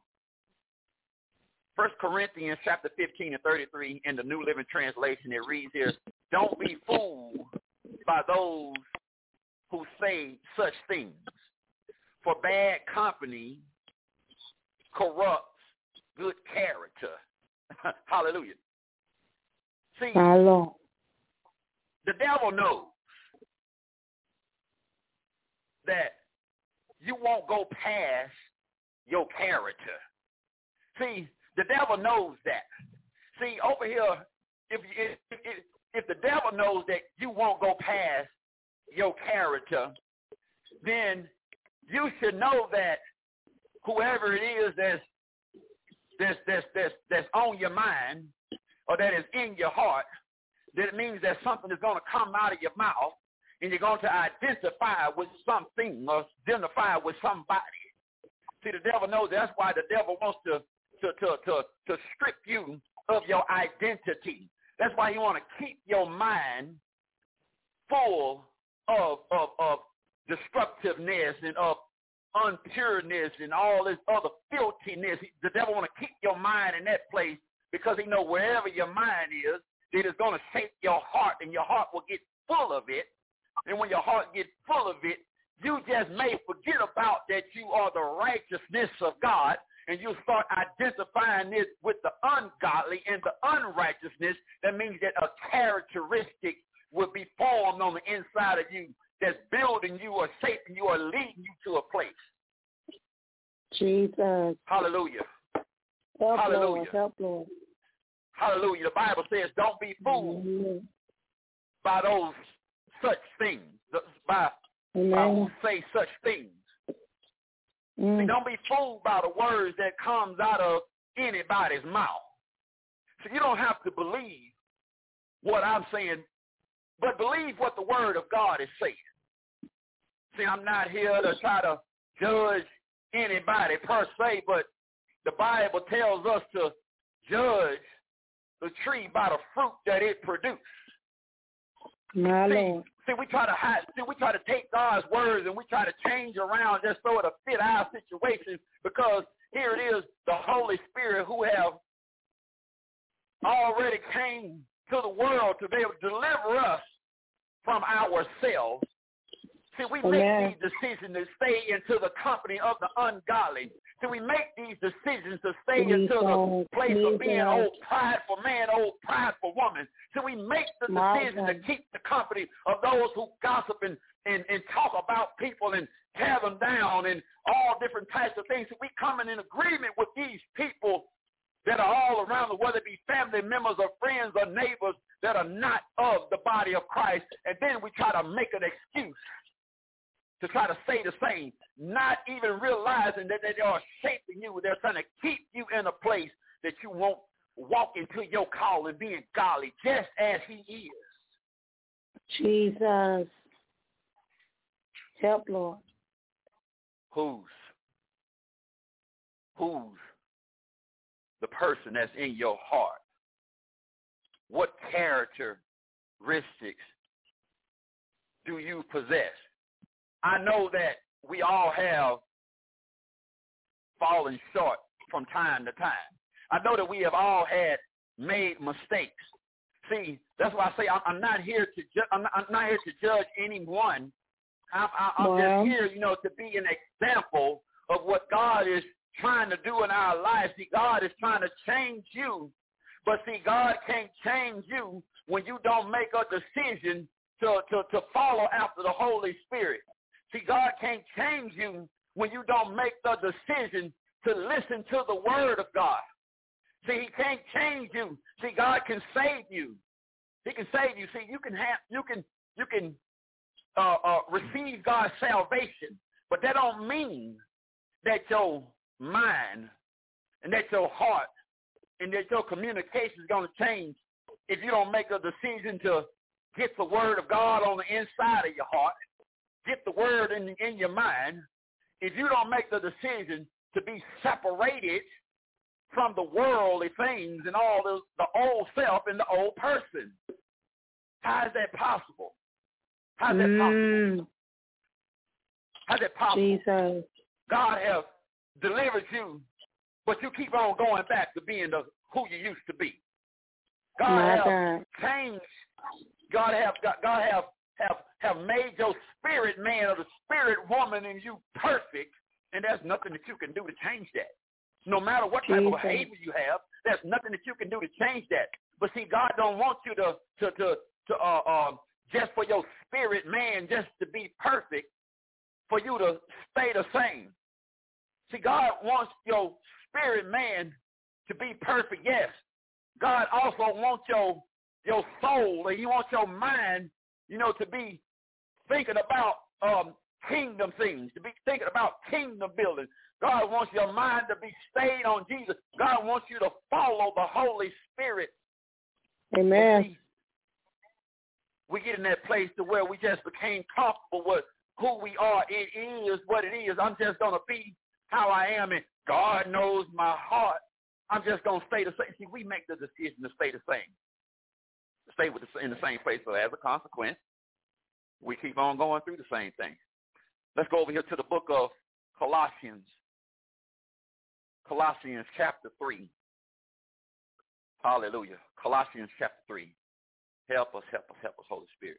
1 Corinthians chapter 15 and 33 in the New Living Translation, it reads here, don't be fooled by those who say such things, for bad company corrupts good character. Hallelujah. See, the devil knows that you won't go past your character. See, the devil knows that. See, over here, if the devil knows that you won't go past your character, then you should know that whoever it is that's on your mind or that is in your heart, that it means that something is going to come out of your mouth and you're going to identify with something or identify with somebody. See, the devil knows that's why the devil wants to strip you of your identity. That's why you want to keep your mind full of destructiveness and of unpureness and all this other filthiness. The devil want to keep your mind in that place because he knows wherever your mind is, it is going to shape your heart, and your heart will get full of it. And when your heart gets full of it, you just may forget about that you are the righteousness of God, and you start identifying this with the ungodly and the unrighteousness. That means that a characteristic will be formed on the inside of you that's building you or shaping you or leading you to a place. Jesus. Hallelujah. Help, hallelujah. Lord. Help, Lord. Hallelujah. The Bible says, don't be fooled by those such things, by who say such things. See, don't be fooled by the words that comes out of anybody's mouth. So you don't have to believe what I'm saying, but believe what the word of God is saying. See, I'm not here to try to judge anybody per se, but the Bible tells us to judge the tree by the fruit that it produces. See, we try to hide. See, we try to take God's words and we try to change around just so it'll fit our situation, because here it is, the Holy Spirit who have already came to the world to be able to deliver us from ourselves. See, we make these decisions to stay into the company of the ungodly. See, we make these decisions to stay into the place of being old prideful man, old prideful woman. So we make the decision to keep the company of those who gossip and talk about people and tear them down and all different types of things. So we come in agreement with these people that are all around, whether it be family members or friends or neighbors that are not of the body of Christ. And then we try to make an excuse to try to say the same, not even realizing that they are shaping you. They're trying to keep you in a place that you won't walk into your call and being godly, just as he is. Jesus. Help, Lord. Who's the person that's in your heart? What characteristics do you possess? I know that we all have fallen short from time to time. I know that we have all made mistakes. See, that's why I say I'm not here to judge anyone. I'm just here, to be an example of what God is trying to do in our lives. See, God is trying to change you, but see, God can't change you when you don't make a decision to follow after the Holy Spirit. See, God can't change you when you don't make the decision to listen to the word of God. See, he can't change you. See, God can save you. He can save you. See, you can receive God's salvation, but that don't mean that your mind and that your heart and that your communication is going to change if you don't make a decision to get the word of God on the inside of your heart. Get the word in your mind. If you don't make the decision to be separated from the worldly things and all the old self and the old person, how is that possible? How's that possible? How's that possible? Jesus. God has delivered you, but you keep on going back to being who you used to be. God has changed. God have made your spirit man or the spirit woman in you perfect, and there's nothing that you can do to change that. No matter what type of behavior you have, there's nothing that you can do to change that. But see, God don't want you to just for your spirit man just to be perfect, for you to stay the same. See, God wants your spirit man to be perfect, yes. God also wants your soul, and he wants your mind, to be thinking about kingdom things, to be thinking about kingdom building. God wants your mind to be stayed on Jesus. God wants you to follow the Holy Spirit. Amen. We get in that place to where we just became comfortable with who we are. It is what it is. I'm just going to be how I am, and God knows my heart. I'm just going to stay the same. See, we make the decision to stay the same. Stay in the same place. So as a consequence, we keep on going through the same thing. Let's go over here to the book of Colossians. Colossians chapter 3. Hallelujah. Colossians chapter 3. Help us, Holy Spirit.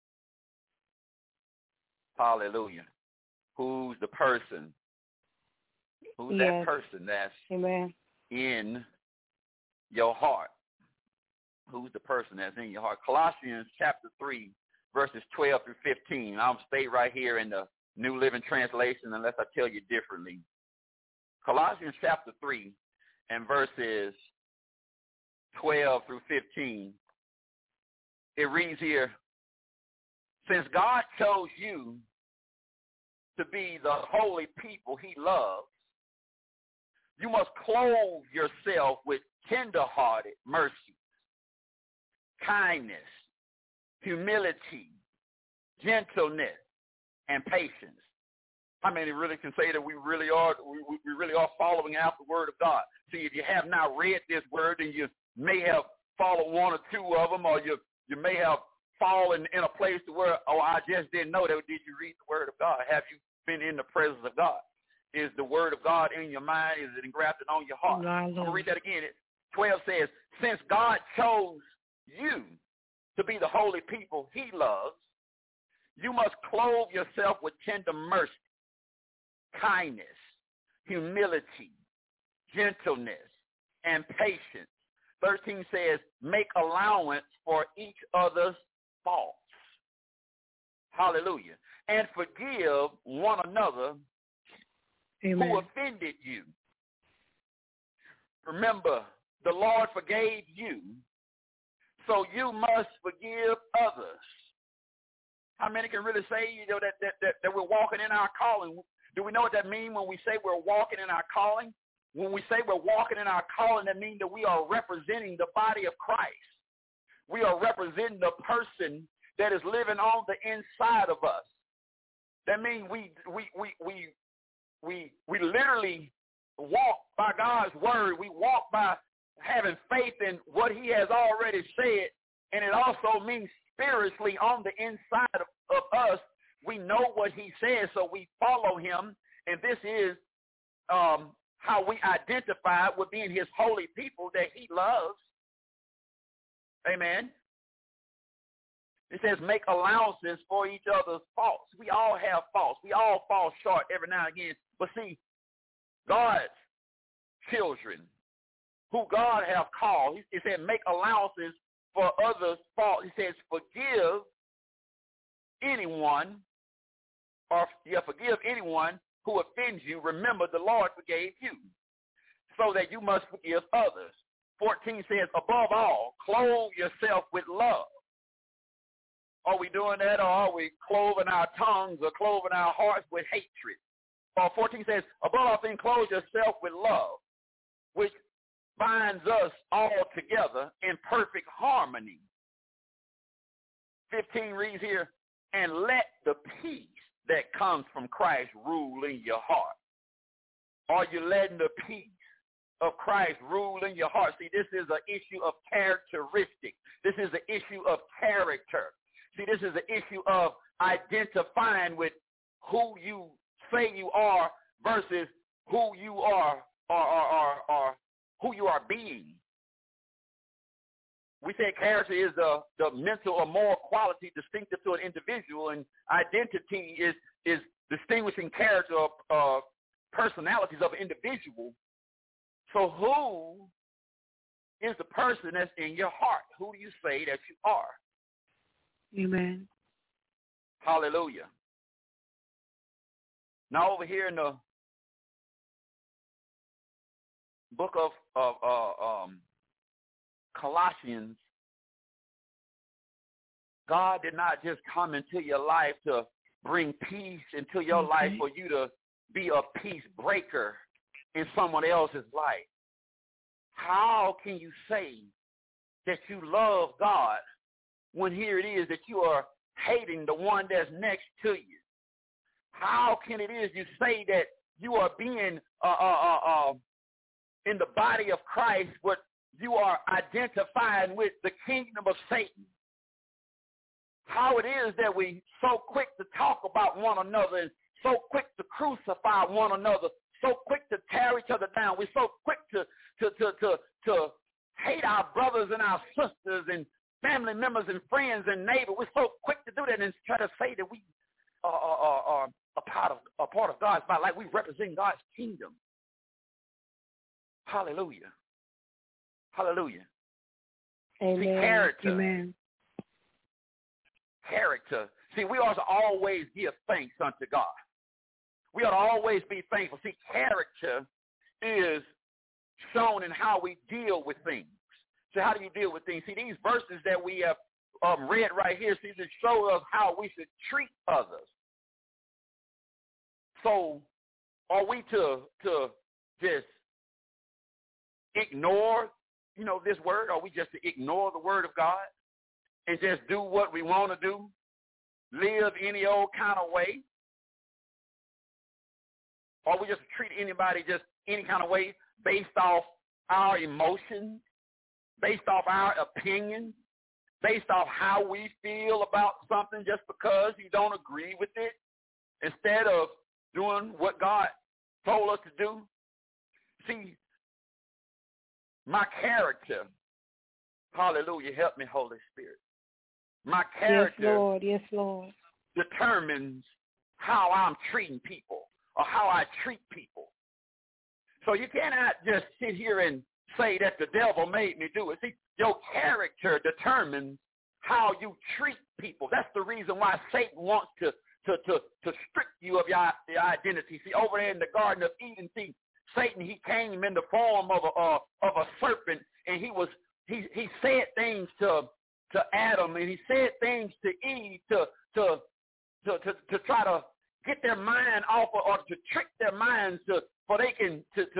Hallelujah. Who's the person? Who's that person that's in your heart? Who's the person that's in your heart? Colossians chapter 3, verses 12 through 15. I'll stay right here in the New Living Translation unless I tell you differently. Colossians chapter 3 and verses 12 through 15. It reads here, since God chose you to be the holy people he loves, you must clothe yourself with tender-hearted mercy, kindness, humility, gentleness, and patience. How many really can say that we really are following after the word of God? See, if you have not read this word, and you may have followed one or two of them, or you may have fallen in a place to where, I just didn't know that. Did you read the word of God? Have you been in the presence of God? Is the word of God in your mind? Is it engrafted on your heart? I'm going to read that again. 12 says, since God chose you to be the holy people he loves, you must clothe yourself with tender mercy, kindness, humility, gentleness, and patience. 13 says, make allowance for each other's faults. Hallelujah. And forgive one another Amen. who offended you. Remember, the Lord forgave you, so you must forgive others. How many can really say, that we're walking in our calling? Do we know what that means when we say we're walking in our calling? When we say we're walking in our calling, that means that we are representing the body of Christ. We are representing the person that is living on the inside of us. That means we literally walk by God's word. We walk by having faith in what he has already said. And it also means spiritually on the inside of us, we know what he says, so we follow him. And this is how we identify with being his holy people that he loves. Amen. It says make allowances for each other's faults. We all have faults. We all fall short every now and again. But see, God's children, who God have called, he said make allowances for others' faults. He says forgive anyone, forgive anyone who offends you. Remember, the Lord forgave you, so that you must forgive others. 14 says, above all, clothe yourself with love. Are we doing that, or are we clothing our tongues or clothing our hearts with hatred? 14 says, above all things, clothe yourself with love, which binds us all together in perfect harmony. 15 reads here, and let the peace that comes from Christ rule in your heart. Are you letting the peace of Christ rule in your heart? See, this is an issue of characteristic. This is an issue of character. See, this is an issue of identifying with who you say you are versus who you are or who you are being. We say character is the mental or moral quality distinctive to an individual, and identity is distinguishing character of personalities of an individual. So who is the person that's in your heart? Who do you say that you are? Amen. Hallelujah. Now over here in the book of Colossians, God did not just come into your life to bring peace into your life for you to be a peace breaker in someone else's life. How can you say that you love God when here it is that you are hating the one that's next to you? How can it is you say that you are being in the body of Christ, but you are identifying with the kingdom of Satan? How it is that we so quick to talk about one another and so quick to crucify one another, so quick to tear each other down. We're so quick to hate our brothers and our sisters and family members and friends and neighbors. We're so quick to do that and try to say that we are a part of God's body, like we represent God's kingdom. Hallelujah. Hallelujah. Amen. See, character. Amen. Character. See, we ought to always give thanks unto God. We ought to always be thankful. See, character is shown in how we deal with things. So how do you deal with things? See, these verses that we have read right here, see, to show us how we should treat others. So are we to just ignore, this word? Are we just to ignore the word of God and just do what we want to do? Live any old kind of way? Or we just treat anybody just any kind of way based off our emotions, based off our opinions, based off how we feel about something just because you don't agree with it, instead of doing what God told us to do? See, my character, hallelujah, help me, Holy Spirit. My character, yes, Lord, yes, Lord, determines how I'm treating people or how I treat people. So you cannot just sit here and say that the devil made me do it. See, your character determines how you treat people. That's the reason why Satan wants to strip you of your identity. See, over there in the Garden of Eden, see, Satan, he came in the form of a serpent, and he said things to Adam, and he said things to Eve to try to get their mind off or to trick their minds for they can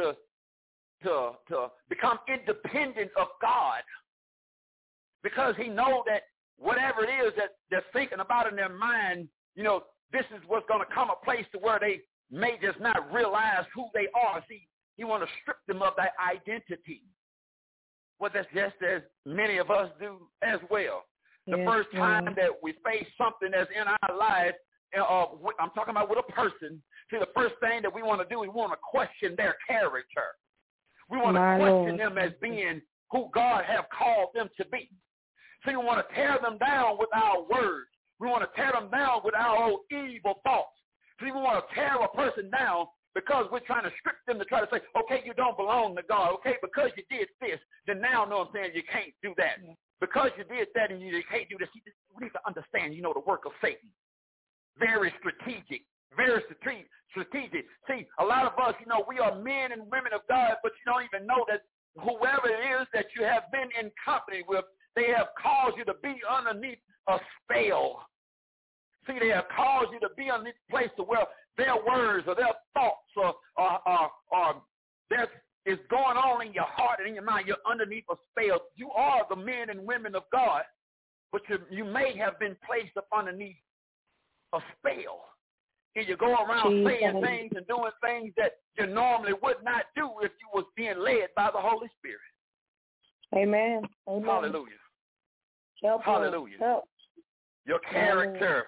to become independent of God, because he knows that whatever it is that they're thinking about in their mind, this is what's going to come a place to where they may just not realize who they are. See, he wants to strip them of that identity. Well, that's just as many of us do as well. The first time that we face something that's in our lives, I'm talking about with a person, see, the first thing that we want to do is we want to question their character. We want to question them as being who God have called them to be. So we want to tear them down with our words. We want to tear them down with our own evil thoughts. So we want to tear a person down because we're trying to strip them to try to say, okay, you don't belong to God. Okay, because you did this, then now, know what I'm saying, you can't do that. Because you did that and you can't do this. We need to understand, the work of Satan. Very strategic. Very strategic. See, a lot of us, we are men and women of God, but you don't even know that whoever it is that you have been in company with, they have caused you to be underneath a spell. See, they have caused you to be underneath a place to where their words or their thoughts or there is going on in your heart and in your mind. You're underneath a spell. You are the men and women of God, but you may have been placed up underneath a spell. And you go around saying things and doing things that you normally would not do if you was being led by the Holy Spirit. Amen. Amen. Hallelujah. Help Hallelujah. Help. Your character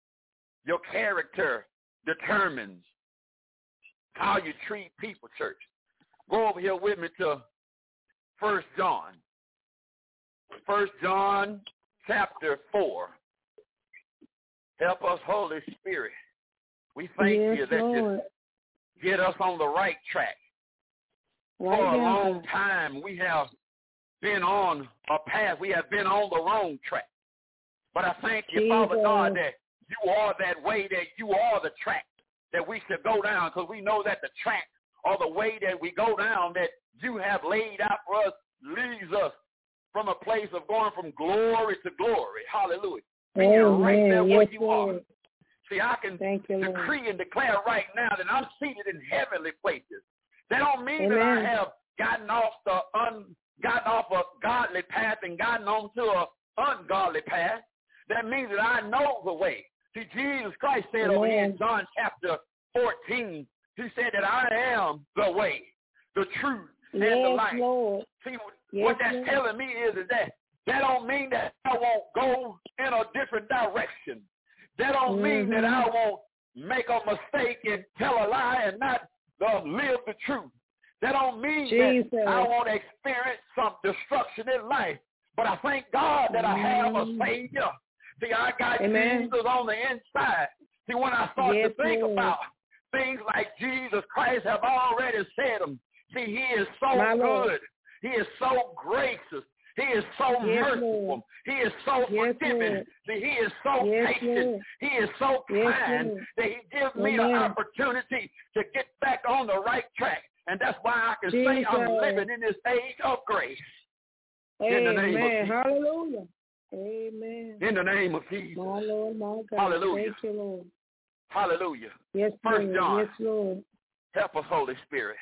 determines how you treat people, church. Go over here with me to 1 John. 1 John chapter 4. Help us, Holy Spirit. We thank you that you get us on the right track. For a long time, we have been on a path. We have been on the wrong track. But I thank you, Father God, that you are that way, that you are the track that we should go down, because we know that the track or the way that we go down that you have laid out for us leads us from a place of going from glory to glory. Hallelujah. Being right there where you are. See, I can decree and declare right now that I'm seated in heavenly places. That don't mean that I have gotten off a godly path and gotten onto an ungodly path. That means that I know the way. See, Jesus Christ said over here in John chapter 14, he said that I am the way, the truth, and the light. Lord. See, what that's telling me is that don't mean that I won't go in a different direction. That don't mean that I won't make a mistake and tell a lie and not live the truth. That don't mean that I won't experience some destruction in life. But I thank God that I have a Savior. See, I got Jesus on the inside. See, when I start to think about things like Jesus Christ have already said them, see, he is so good. He is so gracious. He is so merciful. He is so forgiving. See, he is so patient. He is so kind that he gives me the opportunity to get back on the right track. And that's why I can say I'm living in this age of grace. In the name of Jesus. Hallelujah. Amen. In the name of Jesus. My Lord, my God. Hallelujah. Thank you, Lord. Hallelujah. Yes, First John. Yes, Lord. Help us, Holy Spirit.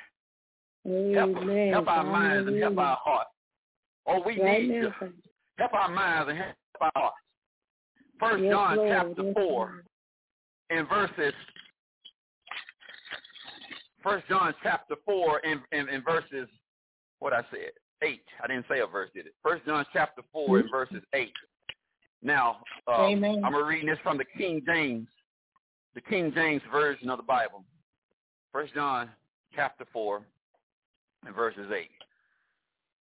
Amen. Help our minds and help our hearts. Oh, we need you. Help our minds and help our hearts. First John chapter 4 and verses. 1 John chapter 4 and verses, what I said, 8. I didn't say a verse, did it? 1 John chapter 4 and verses 8. Now, I'm going to read this from the King James Version of the Bible. 1 John chapter 4 and verses 8.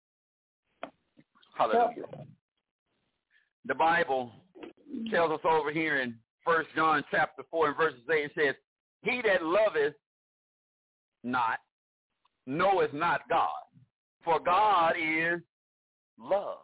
Hallelujah. The Bible tells us over here in 1 John chapter 4 and verses 8, it says, he that loveth not knoweth not God, for God is love.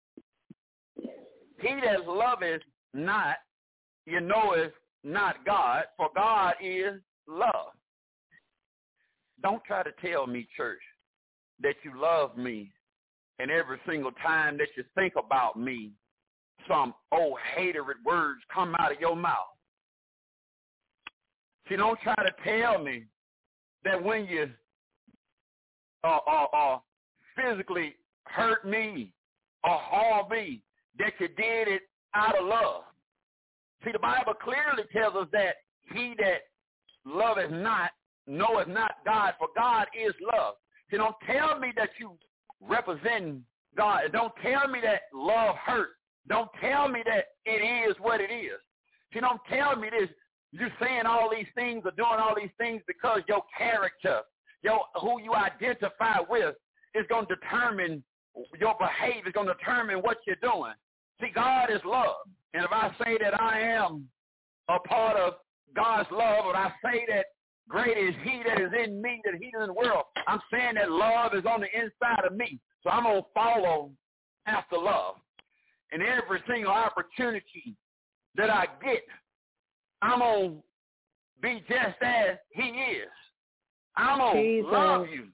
He that loveth not, you knoweth not God, for God is love. Don't try to tell me, church, that you love me, and every single time that you think about me, some old hated words come out of your mouth. See, don't try to tell me that when you physically hurt me or harm me, that you did it out of love. See, the Bible clearly tells us that he that loveth not knoweth not God, for God is love. See, don't tell me that you represent God. Don't tell me that love hurts. Don't tell me that it is what it is. See, don't tell me this. You're saying all these things or doing all these things because your character, who you identify with, is going to determine your behavior, is going to determine what you're doing. See, God is love. And if I say that I am a part of God's love, or I say that great is he that is in me than he is in the world, I'm saying that love is on the inside of me. So I'm going to follow after love. And every single opportunity that I get, I'm going to be just as he is. I'm going to love you,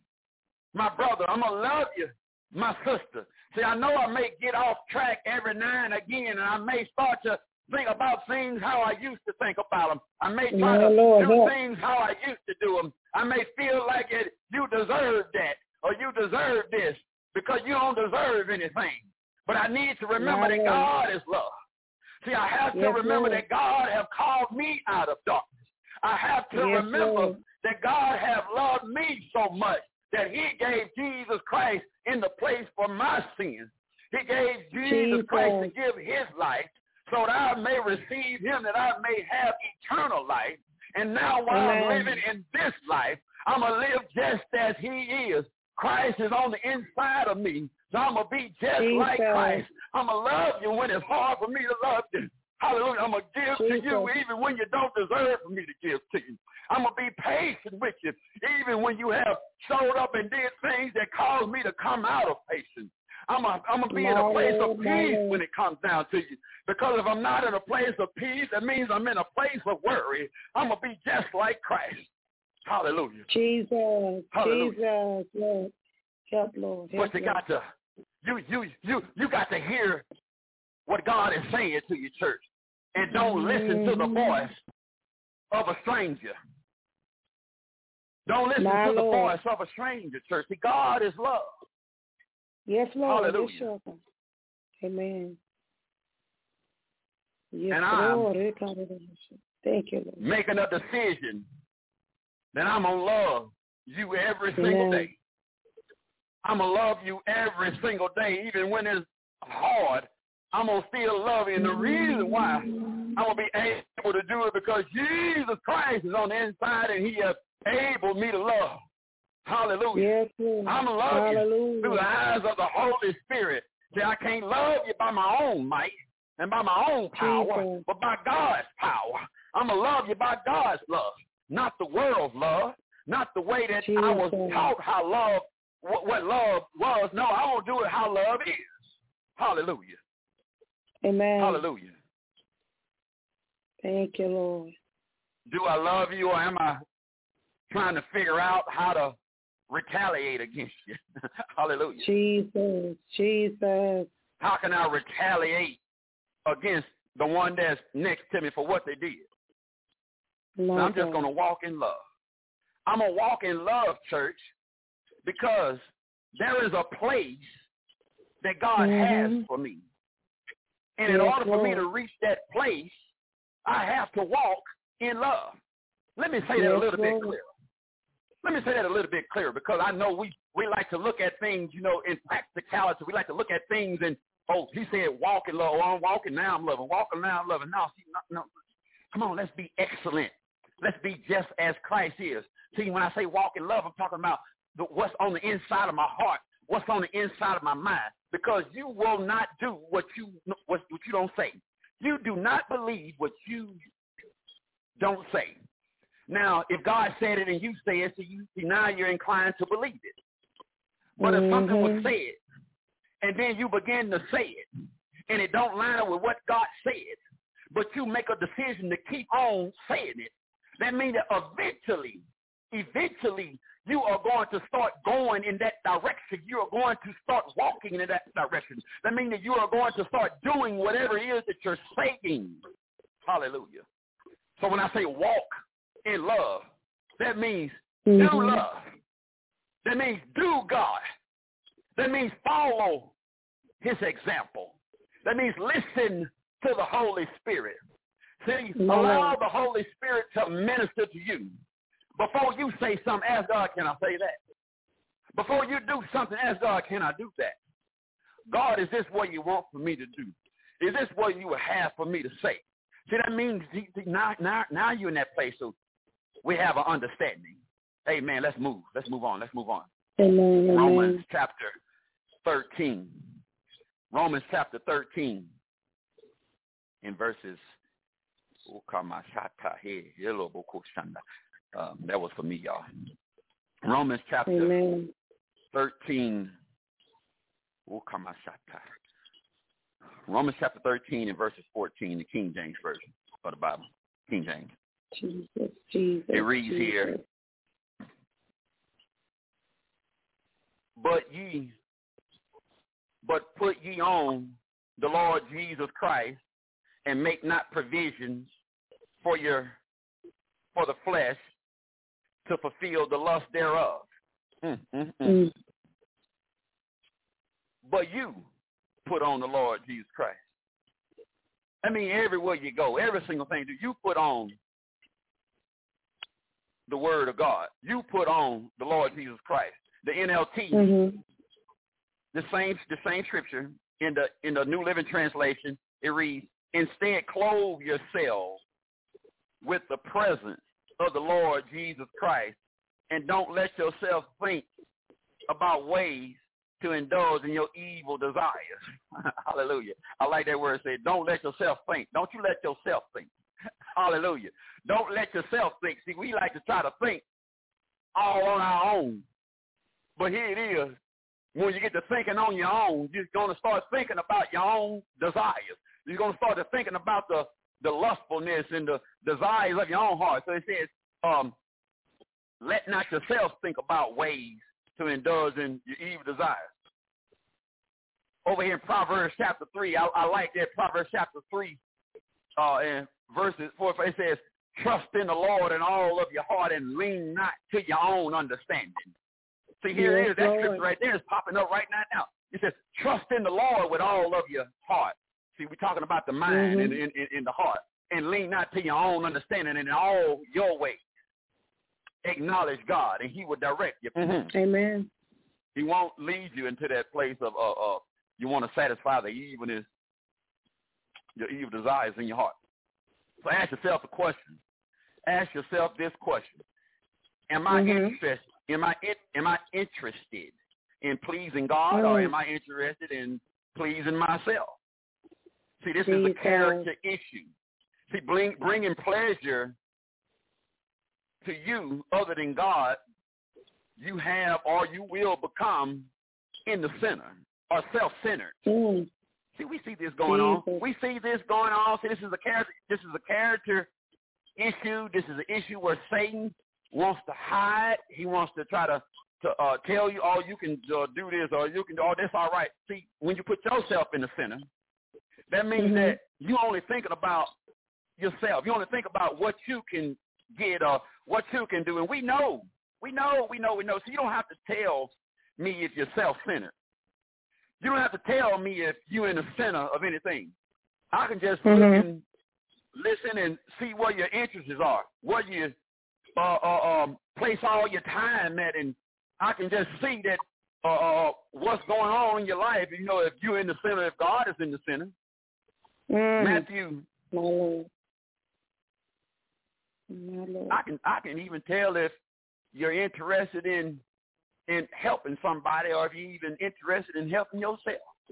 my brother. I'm going to love you, my sister. See, I know I may get off track every now and again, and I may start to think about things how I used to think about them. I may try to do things how I used to do them. I may feel like you deserve that or you deserve this because you don't deserve anything. But I need to remember that God is love. See, I have to remember that God have called me out of darkness. I have to remember that God have loved me so much that he gave Jesus Christ in the place for my sins. He gave Jesus Christ to give his life so that I may receive him, that I may have eternal life. And now while I'm living in this life, I'm going to live just as he is. Christ is on the inside of me, so I'm going to be just like Christ. I'm going to love you when it's hard for me to love you. Hallelujah. I'm going to give to you even when you don't deserve for me to give to you. I'm going to be patient with you even when you have showed up and did things that caused me to come out of patience. I'm going to be in a place of peace when it comes down to you. Because if I'm not in a place of peace, that means I'm in a place of worry. I'm going to be just like Christ. Hallelujah. Jesus. Hallelujah. Jesus. Lord. Help, Lord. Help, but you got to, you got to hear what God is saying to your church. And don't listen to the voice of a stranger. Don't listen to the voice of a stranger, church. See, God is love. Yes, Lord. Hallelujah. Yes, amen. Yes, and Lord. Thank you, Lord. Making a decision that I'm going to love you every single day. I'm going to love you every single day, even when it's hard. I'm going to still love you. And the reason why I'm going to be able to do it because Jesus Christ is on the inside and he has enabled me to love. Hallelujah. Yes, I'm going to love you through the eyes of the Holy Spirit. See, I can't love you by my own might and by my own power, but by God's power. I'm going to love you by God's love, not the world's love, not the way that I was taught how love, what love was. No, I won't do it how love is. Hallelujah. Amen. Hallelujah. Thank you, Lord. Do I love you, or am I trying to figure out how to retaliate against you? Hallelujah. Jesus, Jesus. How can I retaliate against the one that's next to me for what they did? So I'm just going to walk in love. I'm going to walk in love, church, because there is a place that God has for me. And in order for me to reach that place, I have to walk in love. Let me say that a little bit clearer. Let me say that a little bit clearer, because I know we like to look at things, you know, in practicality. We like to look at things and, oh, he said walk in love. Oh, I'm walking, now I'm loving. Walking, now I'm loving. No, see, no. Come on, let's be excellent. Let's be just as Christ is. See, when I say walk in love, I'm talking about what's on the inside of my heart, what's on the inside of my mind. because you will not do what you don't say. You do not believe what you don't say. Now, if God said it and you say it, now you're inclined to believe it. But if something was said, and then you begin to say it, and it don't line up with what God said, but you make a decision to keep on saying it, that means that eventually, you are going to start going in that direction. You are going to start walking in that direction. That means that you are going to start doing whatever it is that you're saying. Hallelujah. So when I say walk in love, that means do love. That means do God. That means follow his example. That means listen to the Holy Spirit. See, allow the Holy Spirit to minister to you. Before you say something, ask God, can I say that? Before you do something, ask God, can I do that? God, is this what you want for me to do? Is this what you would have for me to say? See, that means now you're in that place, so we have an understanding. Amen. Let's move on. Amen. Romans chapter 13. Romans chapter 13 in verses. That was for me, y'all. Romans chapter 13. Romans chapter 13 and verses 14, the King James Version of the Bible. King James. Jesus. It reads here, But put ye on the Lord Jesus Christ, and make not provisions for the flesh to fulfill the lust thereof. But you put on the Lord Jesus Christ. I mean, everywhere you go, every single thing you put on the Word of God. You put on the Lord Jesus Christ. The NLT, the same scripture in the New Living Translation, it reads, instead clothe yourselves with the presence of the Lord Jesus Christ, and don't let yourself think about ways to indulge in your evil desires. Hallelujah. I like that word. Say, don't let yourself think. Don't you let yourself think. Hallelujah. Don't let yourself think. See, we like to try to think all on our own. But here it is. When you get to thinking on your own, you're going to start thinking about your own desires. You're going to start thinking about the lustfulness and the desires of your own heart. So it says, let not yourself think about ways to indulge in your evil desires. Over here in Proverbs chapter 3, I like that. Proverbs chapter 3, and verses 4, it says, trust in the Lord in all of your heart and lean not to your own understanding. See, here it is. That scripture right there is popping up right now. It says, trust in the Lord with all of your heart. See, we're talking about the mind and in the heart. And lean not to your own understanding, and in all your ways acknowledge God, and he will direct you. Amen. He won't lead you into that place of you want to satisfy the evilness, your evil desires in your heart. So ask yourself a question. Ask yourself this question. Am I interested? Am I interested in pleasing God, or am I interested in pleasing myself? See, this is a character issue. See, bringing pleasure to you other than God, you have or you will become in the center or self-centered. See, we see this going on. We see this going on. See, this is a character issue. This is an issue where Satan wants to hide. He wants to try to tell you, oh, you can do this, or you can do all this, all right. See, when you put yourself in the center, that means that you're only thinking about yourself. You only think about what you can get or what you can do. And we know. So you don't have to tell me if you're self-centered. You don't have to tell me if you're in the center of anything. I can just look and listen and see where your interests are, where you place all your time at, and I can just see that what's going on in your life. You know, if you're in the center, if God is in the center. Matthew. My Lord. I can even tell if you're interested in helping somebody, or if you're even interested in helping yourself.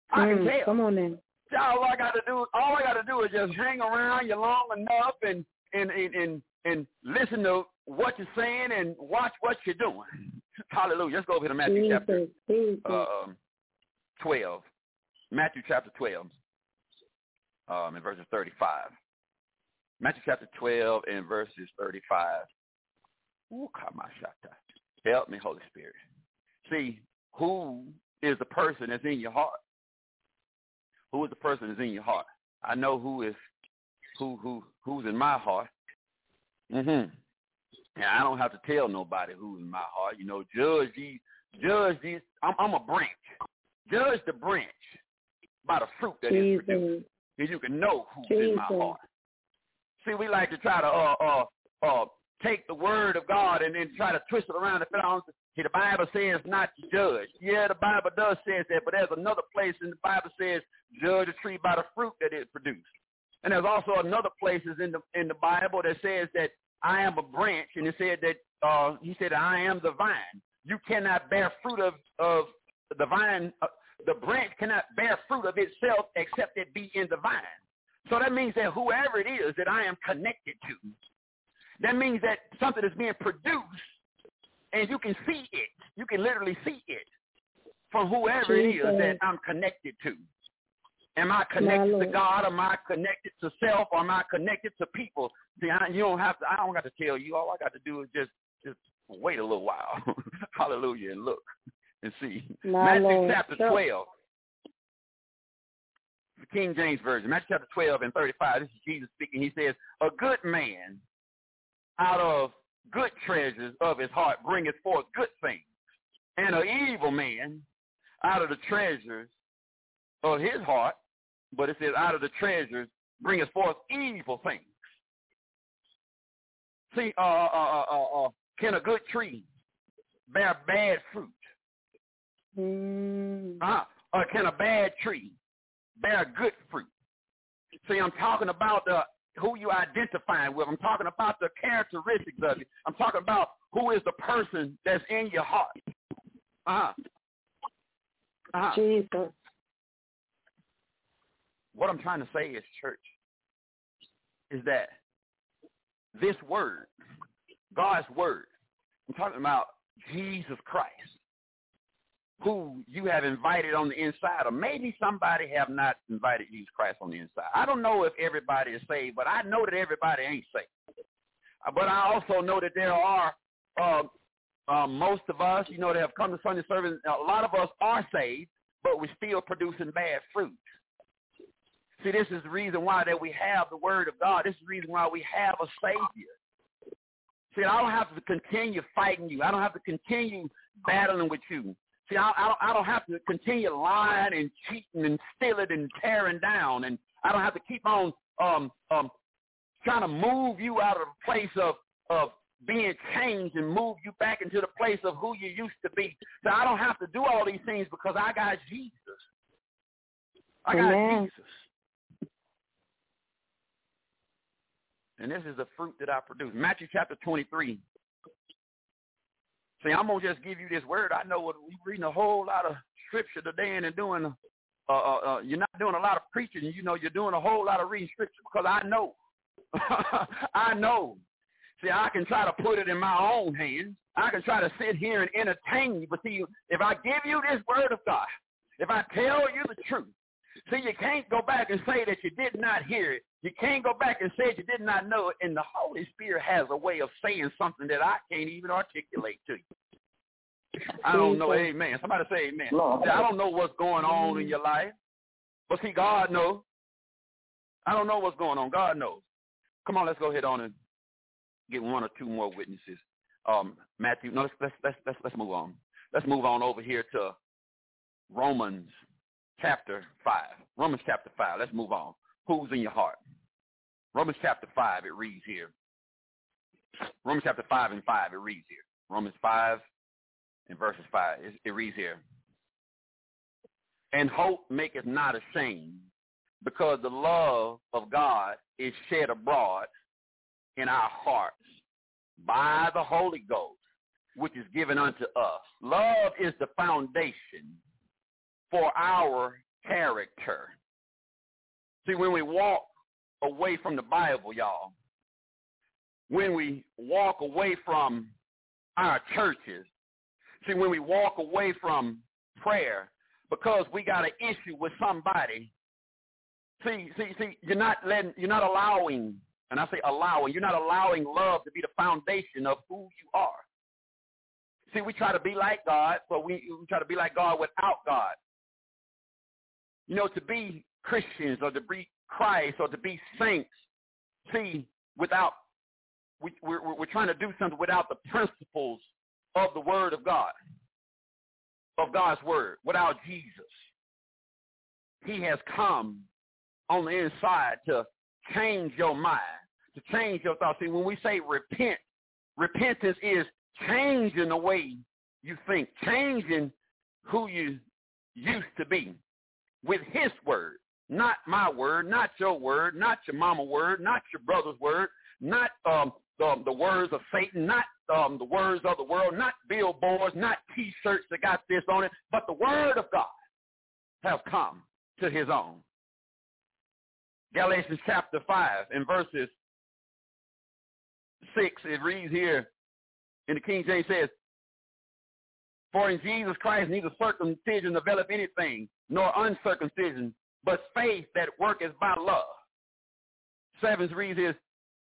I can tell. Come on now. All I got to do is just hang around you long enough and listen to what you're saying and watch what you're doing. Hallelujah. Let's go over to Matthew chapter 12. Matthew chapter 12 in verses 35. Matthew chapter 12 and verses 35. Ooh, help me, Holy Spirit. See, who is the person that's in your heart? Who is the person that's in your heart? I know who's in my heart. And I don't have to tell nobody who's in my heart. You know, judge these. I'm a branch. Judge the branch by the fruit that is produced, and you can know who's in my heart. See, we like to try to take the word of God and then try to twist it around and fit on. See, the Bible says not to judge. Yeah, the Bible does say that, but there's another place in the Bible says judge a tree by the fruit that it produced. And there's also another places in the Bible that says that I am a branch, and it said that he said I am the vine. You cannot bear fruit of the vine. The branch cannot bear fruit of itself except it be in the vine. So that means that whoever it is that I am connected to, that means that something is being produced, and you can see it. You can literally see it from whoever it is that I'm connected to. Am I connected to God? Am I connected to self? Or am I connected to people? See, I don't have to tell you. All I got to do is just wait a little while. Hallelujah, and look and see. Matthew chapter 12. The King James Version. Matthew chapter 12 and 35. This is Jesus speaking. He says, a good man out of good treasures of his heart bringeth forth good things. And an evil man out of the treasures of his heart, but it says out of the treasures bringeth forth evil things. See, can a good tree bear bad fruit? Or can a bad tree bear good fruit? See, I'm talking about who you identifying with. I'm talking about the characteristics of you. I'm talking about who is the person that's in your heart. Jesus. What I'm trying to say is, church, is that this word, God's word, I'm talking about Jesus Christ, who you have invited on the inside, or maybe somebody have not invited Jesus Christ on the inside. I don't know if everybody is saved, but I know that everybody ain't saved. But I also know that there are most of us, you know, that have come to Sunday service. A lot of us are saved, but we're still producing bad fruit. See, this is the reason why that we have the word of God. This is the reason why we have a Savior. See, I don't have to continue fighting you. I don't have to continue battling with you. See, I don't have to continue lying and cheating and stealing and tearing down. And I don't have to keep on trying to move you out of the place of being changed and move you back into the place of who you used to be. So I don't have to do all these things because I got Jesus. I got Jesus. And this is the fruit that I produce. Matthew chapter 23. See, I'm going to just give you this word. I know we're reading a whole lot of scripture today and doing, you're not doing a lot of preaching. You know, you're doing a whole lot of reading scripture because I know. I know. See, I can try to put it in my own hands. I can try to sit here and entertain you. But see, if I give you this word of God, if I tell you the truth, see, you can't go back and say that you did not hear it. You can't go back and say you did not know it. And the Holy Spirit has a way of saying something that I can't even articulate to you. I don't know. Amen. Somebody say amen. See, I don't know what's going on in your life. But see, God knows. I don't know what's going on. God knows. Come on, let's go ahead on and get one or two more witnesses. Matthew, no, let's move on. Let's move on over here to Romans chapter 5. Romans chapter 5. Let's move on. Who's in your heart? Romans chapter 5, it reads here. Romans chapter 5 and 5, it reads here. Romans 5 and verses 5, it reads here. And hope maketh not ashamed, because the love of God is shed abroad in our hearts by the Holy Ghost, which is given unto us. Love is the foundation for our character. See, when we walk away from the Bible, y'all, when we walk away from our churches, see, when we walk away from prayer because we got an issue with somebody, see, you're not allowing, and I say allowing, you're not allowing love to be the foundation of who you are. See, we try to be like God, but we try to be like God without God. You know, to be Christians or to be Christ or to be saints, see, without, we're trying to do something without the principles of the Word of God, of God's Word, without Jesus. He has come on the inside to change your mind, to change your thoughts. See, when we say repent, repentance is changing the way you think, changing who you used to be with his word, not my word, not your word, not your mama's word, not your brother's word, not the words of Satan, not the words of the world, not billboards, not T-shirts that got this on it, but the word of God have come to his own. Galatians chapter 5 and verses 6, it reads here in the King James, says, for in Jesus Christ neither circumcision availeth anything, nor uncircumcision, but faith that worketh by love. 7 reads is,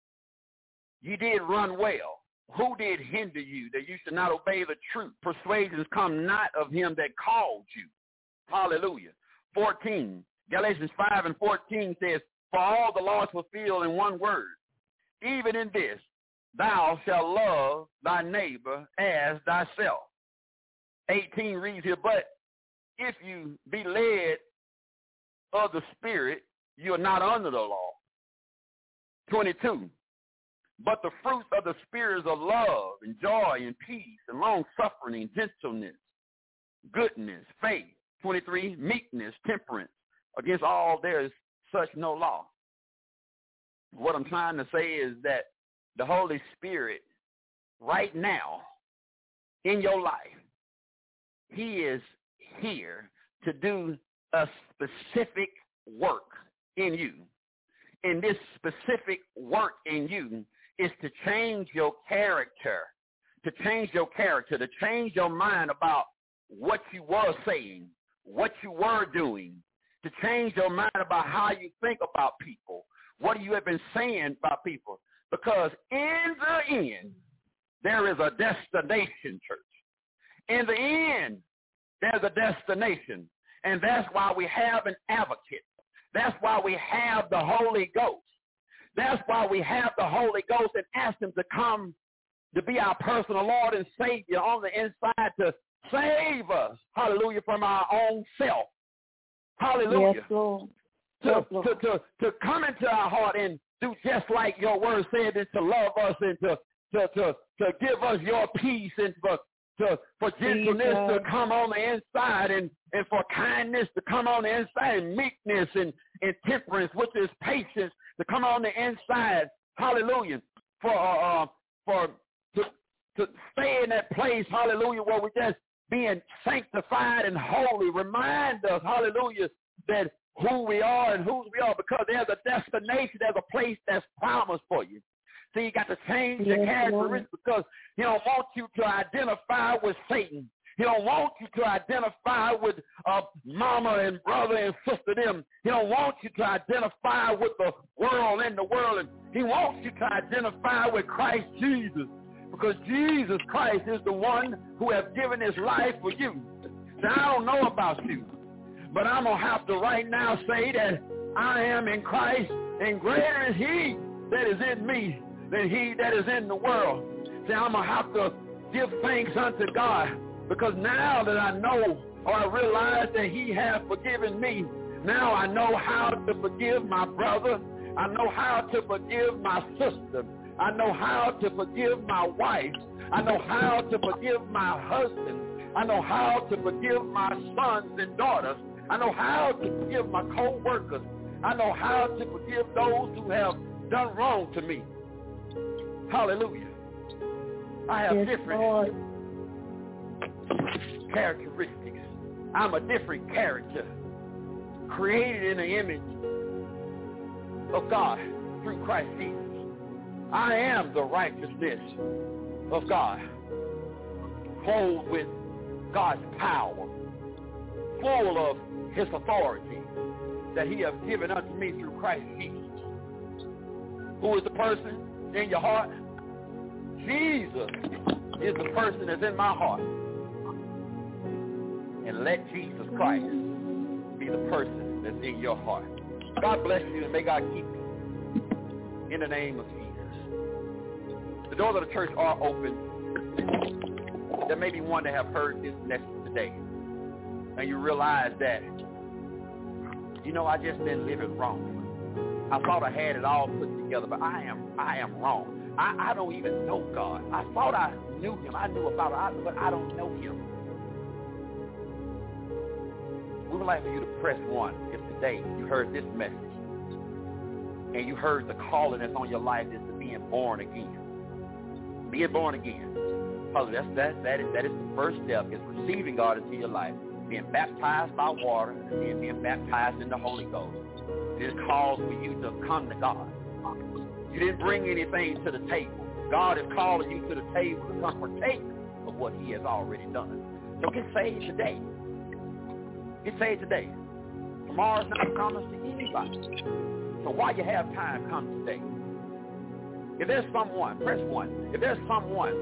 ye did run well. Who did hinder you that you should not obey the truth? Persuasions come not of him that called you. Hallelujah. 14, Galatians 5 and 14 says, for all the law is fulfilled in one word, even in this, thou shalt love thy neighbor as thyself. 18 reads here, but if you be led of the Spirit, you are not under the law. 22, but the fruit of the Spirit is of love and joy and peace and long-suffering and gentleness, goodness, faith. 23, meekness, temperance. Against all there is such no law. What I'm trying to say is that the Holy Spirit right now in your life, he is here to do a specific work in you. And this specific work in you is to change your character, to change your mind about what you were saying, what you were doing, to change your mind about how you think about people, what you have been saying about people. Because in the end, there is a destination, church. In the end, there's a destination. And that's why we have an advocate. That's why we have the Holy Ghost. That's why we have the Holy Ghost and ask him to come to be our personal Lord and Savior on the inside to save us, hallelujah, from our own self. Hallelujah. Yes, Lord. To come into our heart and do just like your word said, and to love us and to give us your peace and for gentleness to come on the inside and for kindness to come on the inside and meekness and temperance, which is patience, to come on the inside. Hallelujah. To stay in that place, hallelujah, where we're just being sanctified and holy. Remind us, hallelujah, that who we are and whose we are, because there's a destination, there's a place that's promised for you. So you got to change your characteristics because he don't want you to identify with Satan. He don't want you to identify with mama and brother and sister them. He don't want you to identify with the world and the world. And he wants you to identify with Christ Jesus, because Jesus Christ is the one who has given his life for you. Now, I don't know about you, but I'm going to have to right now say that I am in Christ, and greater is he that is in me than he that is in the world. See, I'm going to have to give thanks unto God, because now that I know, or I realize that he has forgiven me, now I know how to forgive my brother. I know how to forgive my sister. I know how to forgive my wife. I know how to forgive my husband. I know how to forgive my sons and daughters. I know how to forgive my co-workers. I know how to forgive those who have done wrong to me. Hallelujah. I have different characteristics. I'm a different character. created in the image of God through Christ Jesus. I am the righteousness of God, clothed with God's power, full of his authority that he has given unto me through Christ Jesus. Who is the person in your heart? Jesus is the person that's in my heart. And let Jesus Christ be the person that's in your heart. God bless you, and may God keep you in the name of Jesus. The doors of the church are open. There may be one that have heard this message today, and you realize that, I just been living wrong. I thought I had it all put together, but I am wrong. I don't even know God. I thought I knew him. I knew about it, but I don't know him. We would like for you to press 1 if today you heard this message and you heard the calling that's on your life is to being born again. Being born again. That is the first step, is receiving God into your life, being baptized by water, and then being baptized in the Holy Ghost. This calls for you to come to God. You didn't bring anything to the table. God is calling you to the table to come partake of what he has already done. So get saved today. Get saved today. Tomorrow's not promised to anybody. So while you have time, come today. If there's someone, press 1. If there's someone,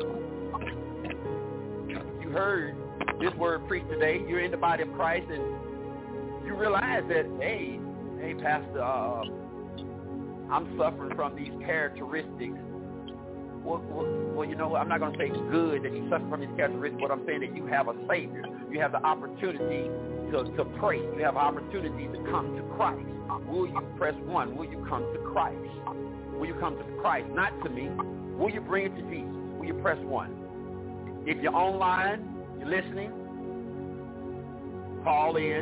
you heard this word preached today, you're in the body of Christ, and you realize that, hey, Pastor, I'm suffering from these characteristics. Well, I'm not going to say good that you suffer from these characteristics, but I'm saying that you have a Savior. You have the opportunity to pray. You have opportunity to come to Christ. Will you press 1? Will you come to Christ? Will you come to Christ? Not to me. Will you bring it to Jesus? Will you press 1? If you're online, you're listening, call in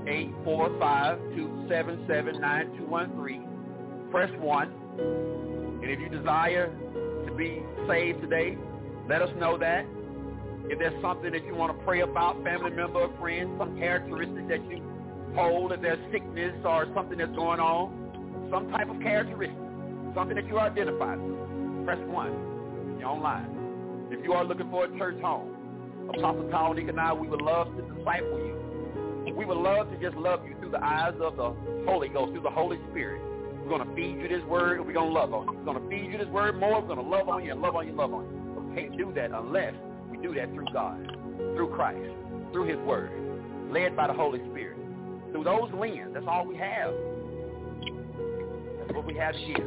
845-277-9213. Press 1. And if you desire to be saved today, let us know that. If there's something that you want to pray about, family member or friend, some characteristic that you hold, if there's sickness or something that's going on, some type of characteristic, something that you identify with, press 1. You're online. If you are looking for a church home, Apostle Tony and I, we would love to disciple you. We would love to just love you through the eyes of the Holy Ghost, through the Holy Spirit. We're going to feed you this word, and we're going to love on you. We're going to feed you this word more. We're going to love on you and love on you and love on you. But we can't do that unless we do that through God, through Christ, through his word, led by the Holy Spirit. Through those lenses, that's all we have. That's what we have here.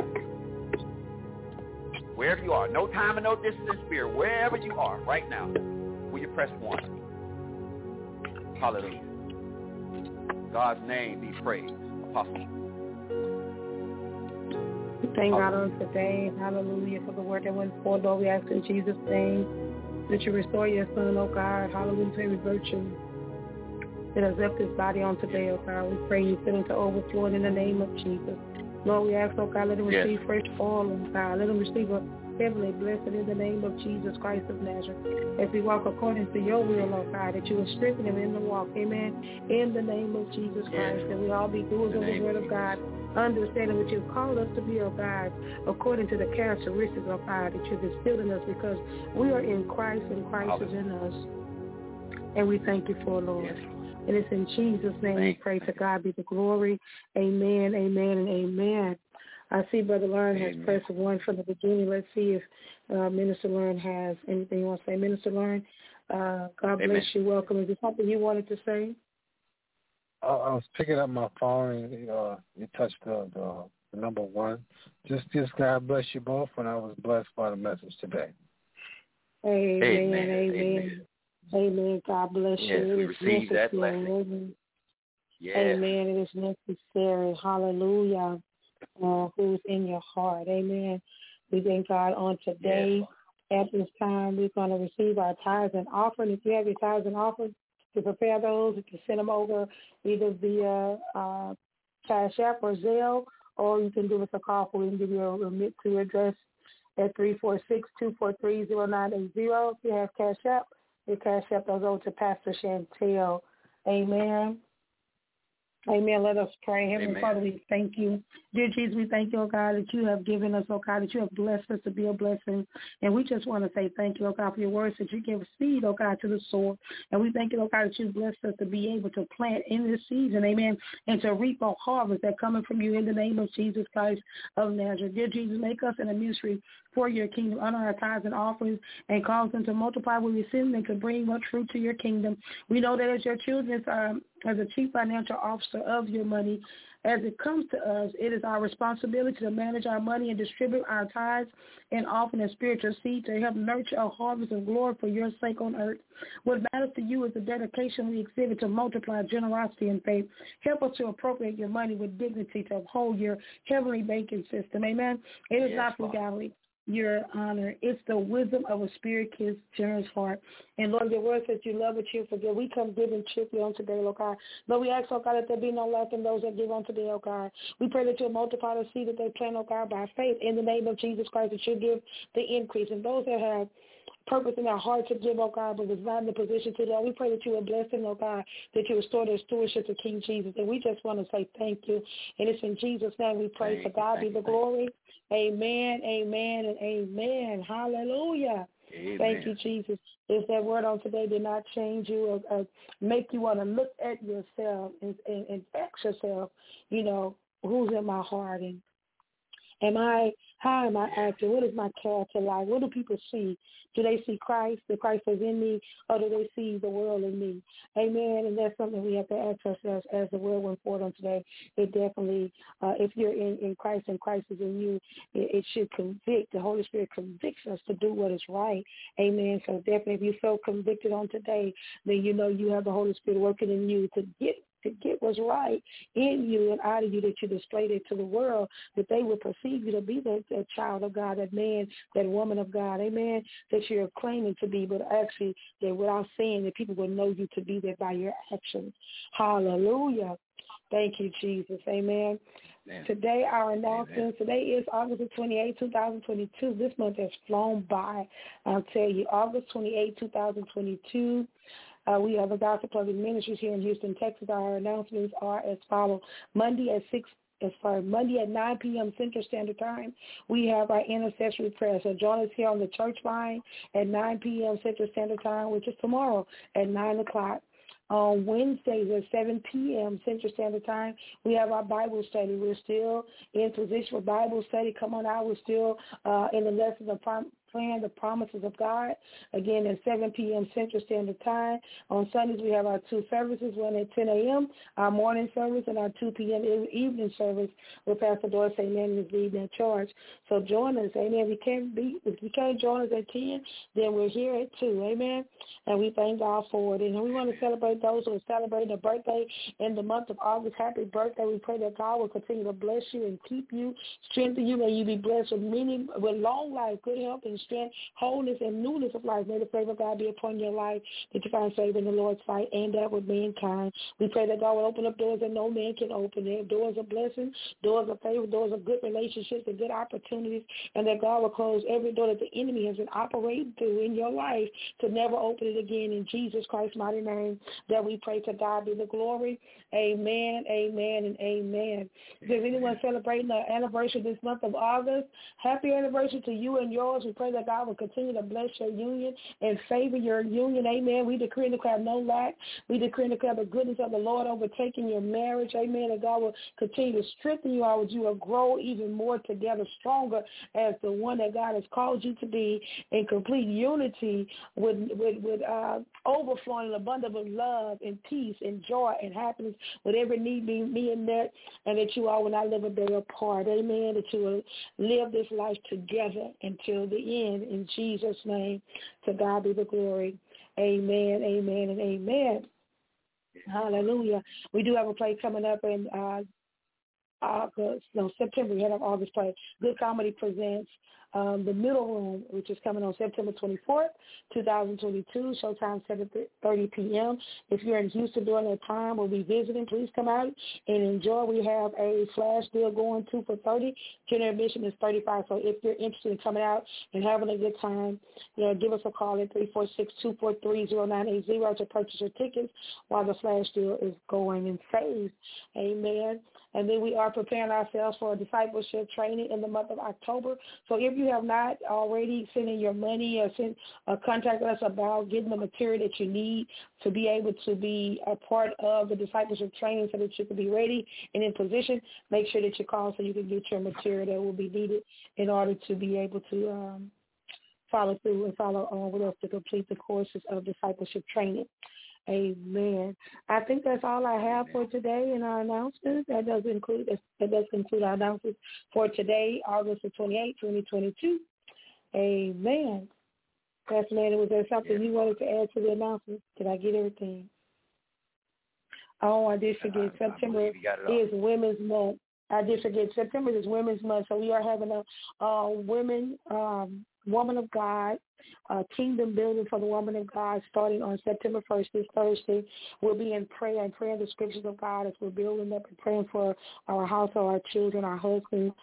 Wherever you are, no time and no distance in spirit, wherever you are right now, will you press 1? Hallelujah. God's name be praised. Apostle. Thank God on today. Hallelujah for the word that went forth. Lord, we ask in Jesus' name that you restore your son, oh God. Hallelujah to every virtue that has left his body on today, oh God. We pray you fill him to overflowing in the name of Jesus. Lord, we ask, oh God, let him receive fresh oil, oh God. Let him receive a heavenly blessing in the name of Jesus Christ of Nazareth. As we walk according to your will, oh God, that you will strengthen him in the walk. Amen. In the name of Jesus Christ, that we all be doers of the word of God, understanding what you've called us to be, oh God, according to the characteristics of God that you've instilled in us, because we are in Christ and Christ is in us. And we thank you for it, Lord. Yes. And it's in Jesus' name we pray. To God be the glory. Amen, amen, and amen. I see Brother Learn has pressed 1 from the beginning. Let's see if Minister Learn has anything you want to say. Minister Learn, God bless you. Welcome. Is there something you wanted to say? I was picking up my phone and you touched the number 1. Just God bless you both, and I was blessed by the message today. Amen. Amen. God bless you. Yes, we receive that blessing. Yes. Amen. It is necessary. Hallelujah. Who's in your heart. Amen. We thank God on today. Yes. At this time, we're going to receive our tithes and offering. If you have your tithes and offerings, to prepare those, you can send them over either via Cash App or Zelle, or you can give us a call for we can give you a remit to address at 346-243-0980. If you have Cash App, your Cash App goes over to Pastor Chantel. Amen. Amen. Let us pray. Heavenly Amen. Father, we thank you. Dear Jesus, we thank you, oh God, that you have given us, oh God, that you have blessed us to be a blessing. And we just want to say thank you, oh God, for your words that you give seed, oh God, to the soil. And we thank you, oh God, that you blessed us to be able to plant in this season, amen, and to reap a harvest that coming from you in the name of Jesus Christ of Nazareth. Dear Jesus, make us in a ministry for your kingdom, honor our tithes and offerings, and cause them to multiply where we send them to bring much fruit to your kingdom. We know that as your children, as a chief financial officer of your money, as it comes to us, it is our responsibility to manage our money and distribute our tithes and offering a spiritual seed to help nurture a harvest of glory for your sake on earth. What matters to you is the dedication we exhibit to multiply generosity and faith. Help us to appropriate your money with dignity to uphold your heavenly banking system. Amen. It is not frugality, your honor. It's the wisdom of a spirit-kissed, generous heart. And Lord, your word says you love a cheerful giver. We come giving cheerfully on today, Lord God. Lord, we ask, oh God, that there be no lack in those that give on today, oh God. We pray that you'll multiply the seed that they plant, oh God, by faith in the name of Jesus Christ, that you'll give the increase. And those that have purpose in our heart to give, oh God, but was not in the position to do, we pray that you will bless them, oh God, that you restore their stewardship to King Jesus. And we just want to say thank you. And it's in Jesus' name we pray. For God be the glory. Amen, amen, and amen. Hallelujah. Amen. Thank you, Jesus. If that word on today did not change you or make you want to look at yourself and ask yourself, you know, who's in my heart and how am I acting? What is my character like? What do people see? Do they see Christ, the Christ is in me, or do they see the world in me? Amen. And that's something we have to ask ourselves as the word went forward on today. It definitely, if you're in Christ and Christ is in you, it should convict. The Holy Spirit convicts us to do what is right. Amen. So definitely if you felt convicted on today, then you know you have the Holy Spirit working in you to get what's right in you and out of you, that you displayed it to the world, that they will perceive you to be that child of God, that man, that woman of God, amen, that you're claiming to be, but actually that without saying that people will know you to be there by your actions. Hallelujah. Thank you, Jesus. Amen. Amen. Today, our announcement, today is August the 28th, 2022. This month has flown by. I'll tell you, August 28th, 2022. We have a Gospel Public Ministries here in Houston, Texas. Our announcements are as follows. Monday at 9 p.m. Central Standard Time, we have our intercessory prayer. So join us here on the church line at 9 p.m. Central Standard Time, which is tomorrow at 9 o'clock. On Wednesdays at 7 p.m. Central Standard Time, we have our Bible study. We're still in position for Bible study. Come on out. We're still in the lesson of praying the promises of God. Again, at 7 p.m. Central Standard Time. On Sundays, we have our two services, one at 10 a.m., our morning service, and our 2 p.m. evening service with Pastor Dorsey Manning is leading that charge. So join us. Amen. If you can't join us at 10, then we're here at 2. Amen. And we thank God for it. And we want to celebrate those who are celebrating their birthday in the month of August. Happy birthday. We pray that God will continue to bless you and keep you, strengthen you. May you be blessed with long life, good health, and strength, wholeness, and newness of life. May the favor of God be upon your life, that you find favor in the Lord's sight and that with mankind. We pray that God will open up doors that no man can open. Doors of blessing, doors of favor, doors of good relationships and good opportunities, and that God will close every door that the enemy has been operating through in your life to never open it again. In Jesus Christ's mighty name, that we pray. To God be the glory. Amen, amen, and amen. If there's anyone celebrating the anniversary this month of August, happy anniversary to you and yours. We pray that God will continue to bless your union and favor your union. Amen. We decree and declare no lack. We decree and declare the goodness of the Lord overtaking your marriage. Amen. And God will continue to strengthen you all. You will grow even more together, stronger as the one that God has called you to be, in complete unity with overflowing an abundance of love and peace and joy and happiness, with every need being met, and that you all will not live a day apart. Amen. That you will live this life together until the end. In Jesus' name, to God be the glory. Amen, amen, and amen. Hallelujah. We do have a play coming up in September. We had an August play. Good Comedy presents the middle room, which is coming on September 24th, 2022, showtime 7:30 p.m. If you're in Houston during that time, we'll be visiting. Please come out and enjoy. We have a flash deal going 2 for $30. General admission is $35. So if you're interested in coming out and having a good time, give us a call at 346-243-0980 to purchase your tickets while the flash deal is going in phase. Amen. And then we are preparing ourselves for a discipleship training in the month of October. So if you have not already sent in your money or contact us about getting the material that you need to be able to be a part of the discipleship training so that you can be ready and in position, make sure that you call so you can get your material that will be needed in order to be able to follow through and follow on with us to complete the courses of discipleship training. Amen. I think that's all I have for today in our announcements. That does conclude our announcements for today, August the 28th, 2022. Amen. Pastor Manny, was there something you wanted to add to the announcements? Did I get everything? Oh, I did forget. September is Women's Month. I did forget. September is Women's Month, so we are having a Woman of God, Kingdom Building for the Woman of God starting on September 1st, this Thursday. We'll be in prayer and praying the scriptures of God as we're building up and praying for our household, our children, our husband,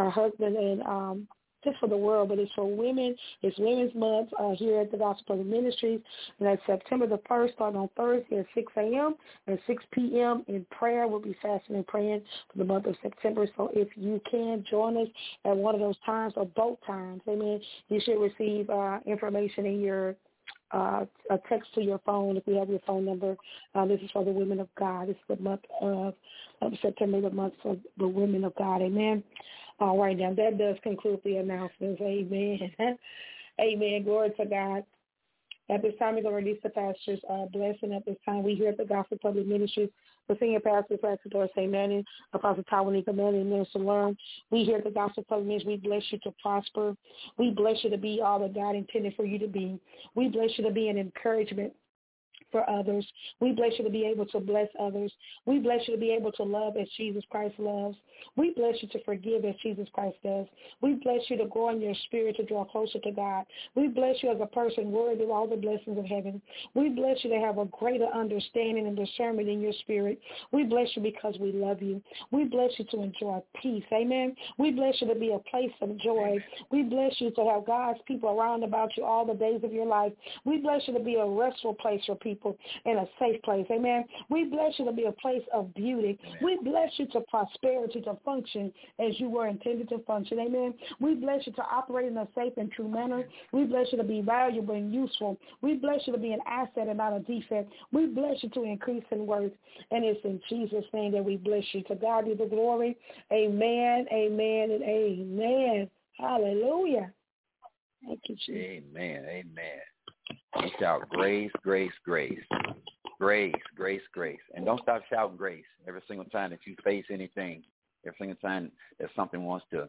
and just for the world, but it's for women. It's Women's Month here at the Gospel Ministries, and that's September the 1st, starting on Thursday at 6 a.m. and 6 p.m. in prayer. We'll be fasting and praying for the month of September, so if you can join us at one of those times or both times, amen, you should receive information in your a text to your phone if you have your phone number. This is for the women of God. It's the month of September, the month for the women of God. Amen. All right, now that does conclude the announcements. Amen. Amen. Glory to God. At this time, we're going to release the pastor's blessing. At this time, we here at the Gospel Public Ministries, the senior pastors, Pastor Dorsey Manning, Apostle Tawanika Manning, and Minister Learn. We here at the Gospel Public Ministries, we bless you to prosper. We bless you to be all that God intended for you to be. We bless you to be an encouragement for others. We bless you to be able to bless others. We bless you to be able to love as Jesus Christ loves. We bless you to forgive as Jesus Christ does. We bless you to grow in your spirit to draw closer to God. We bless you as a person worthy of all the blessings of heaven. We bless you to have a greater understanding and discernment in your spirit. We bless you because we love you. We bless you to enjoy peace. Amen. We bless you to be a place of joy. We bless you to have God's people around about you all the days of your life. We bless you to be a restful place for people in a safe place. Amen. We bless you to be a place of beauty. Amen. We bless you to prosperity, to function as you were intended to function. Amen. We bless you to operate in a safe and true manner. We bless you to be valuable and useful. We bless you to be an asset and not a defect. We bless you to increase in worth. And it's in Jesus' name that we bless you. To God be the glory. Amen, amen, and amen. Hallelujah. Thank you, Jesus. Amen, amen. You shout grace, grace, grace. Grace, grace, grace. And don't stop shouting grace every single time that you face anything, every single time that something wants to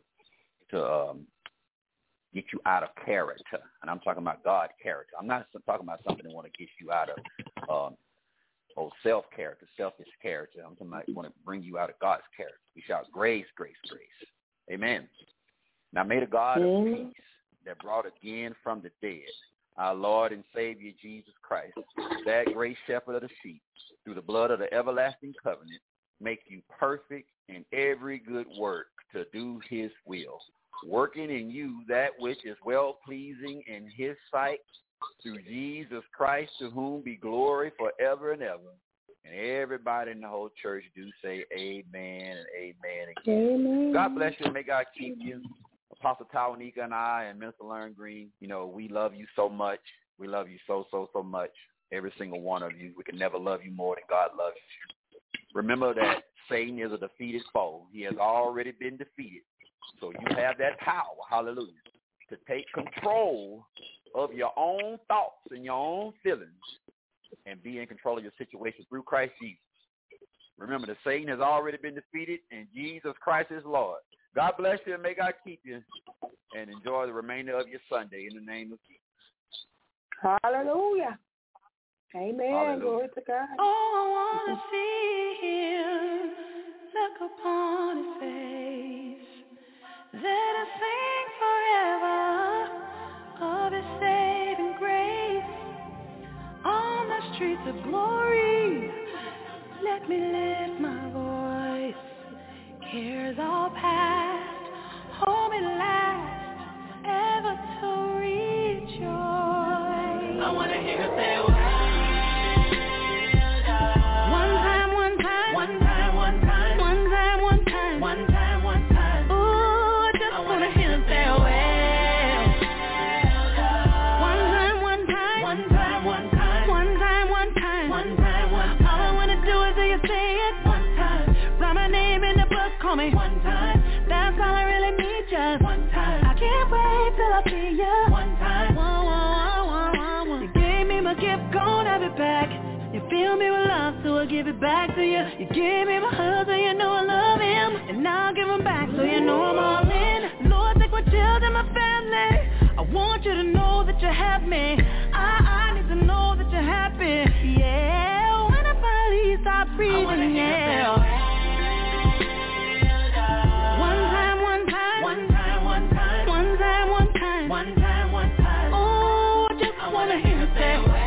get you out of character. And I'm talking about God character. I'm not talking about something that want to get you out of self-character, selfish character. I'm talking about want to bring you out of God's character. We shout grace, grace, grace. Amen. Now may the God of peace that brought again from the dead our Lord and Savior Jesus Christ, that great shepherd of the sheep, through the blood of the everlasting covenant, make you perfect in every good work to do his will, working in you that which is well-pleasing in his sight, through Jesus Christ, to whom be glory forever and ever. And everybody in the whole church do say amen and amen again. Amen. God bless you. May God keep you. Apostle Tawanika and I and Minister Learn Green, we love you so much. We love you so, so, so much. Every single one of you. We can never love you more than God loves you. Remember that Satan is a defeated foe. He has already been defeated. So you have that power, hallelujah, to take control of your own thoughts and your own feelings and be in control of your situation through Christ Jesus. Remember that Satan has already been defeated and Jesus Christ is Lord. God bless you and may God keep you, and enjoy the remainder of your Sunday in the name of Jesus. Hallelujah. Amen. Hallelujah. Glory to God. Oh, I want to see him look upon his face. Let us sing forever. to glory. Let me lift my voice. Cares all past, hold me last, ever to rejoice. I wanna hear her say, well done. One time, one time, one time, one time, one time, one time, one time, one time. Ooh, I just wanna hear her say, well done. One time, one time, one time, one time, one time, one time, one time, one time. All I wanna do is hear you say it one time. Write my name in the book, call me one time. That's all I really need, just one time. I can't wait till I see you one time. You gave me my gift, gon' have it back. You fill me with love, so I give it back to you. You gave me my husband, you know I love him, and now I'll give him back, so you know I'm all in. Lord, take my children, my family. I want you to know that you have me. I need to know that you're happy. Yeah, when I finally stop breathing, yeah. One time, one time, one time, one time, one time, one time, one time, one time. Oh, I just wanna hear you say, one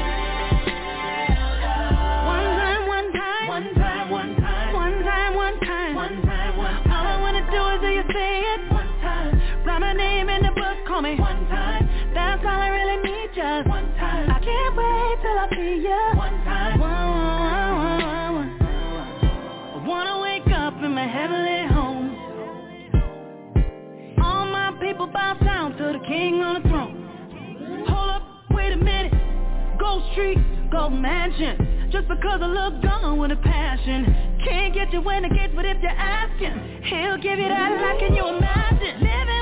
time, one time, one time, one time, one time, one time, one time, one time. All I wanna do is hear you say it one time. Write my name in the book, call me one time. That's all I really need, just one time. I can't wait till I see you one time. I wanna wake up in my heavenly home. All my people bow down to the King on the throne. Hold up, wait a minute. Gold Street, Gold Mansion. Just because I look gone with a passion. Can't get you when it gets, but if you're asking, he'll give you that like, can you imagine? Living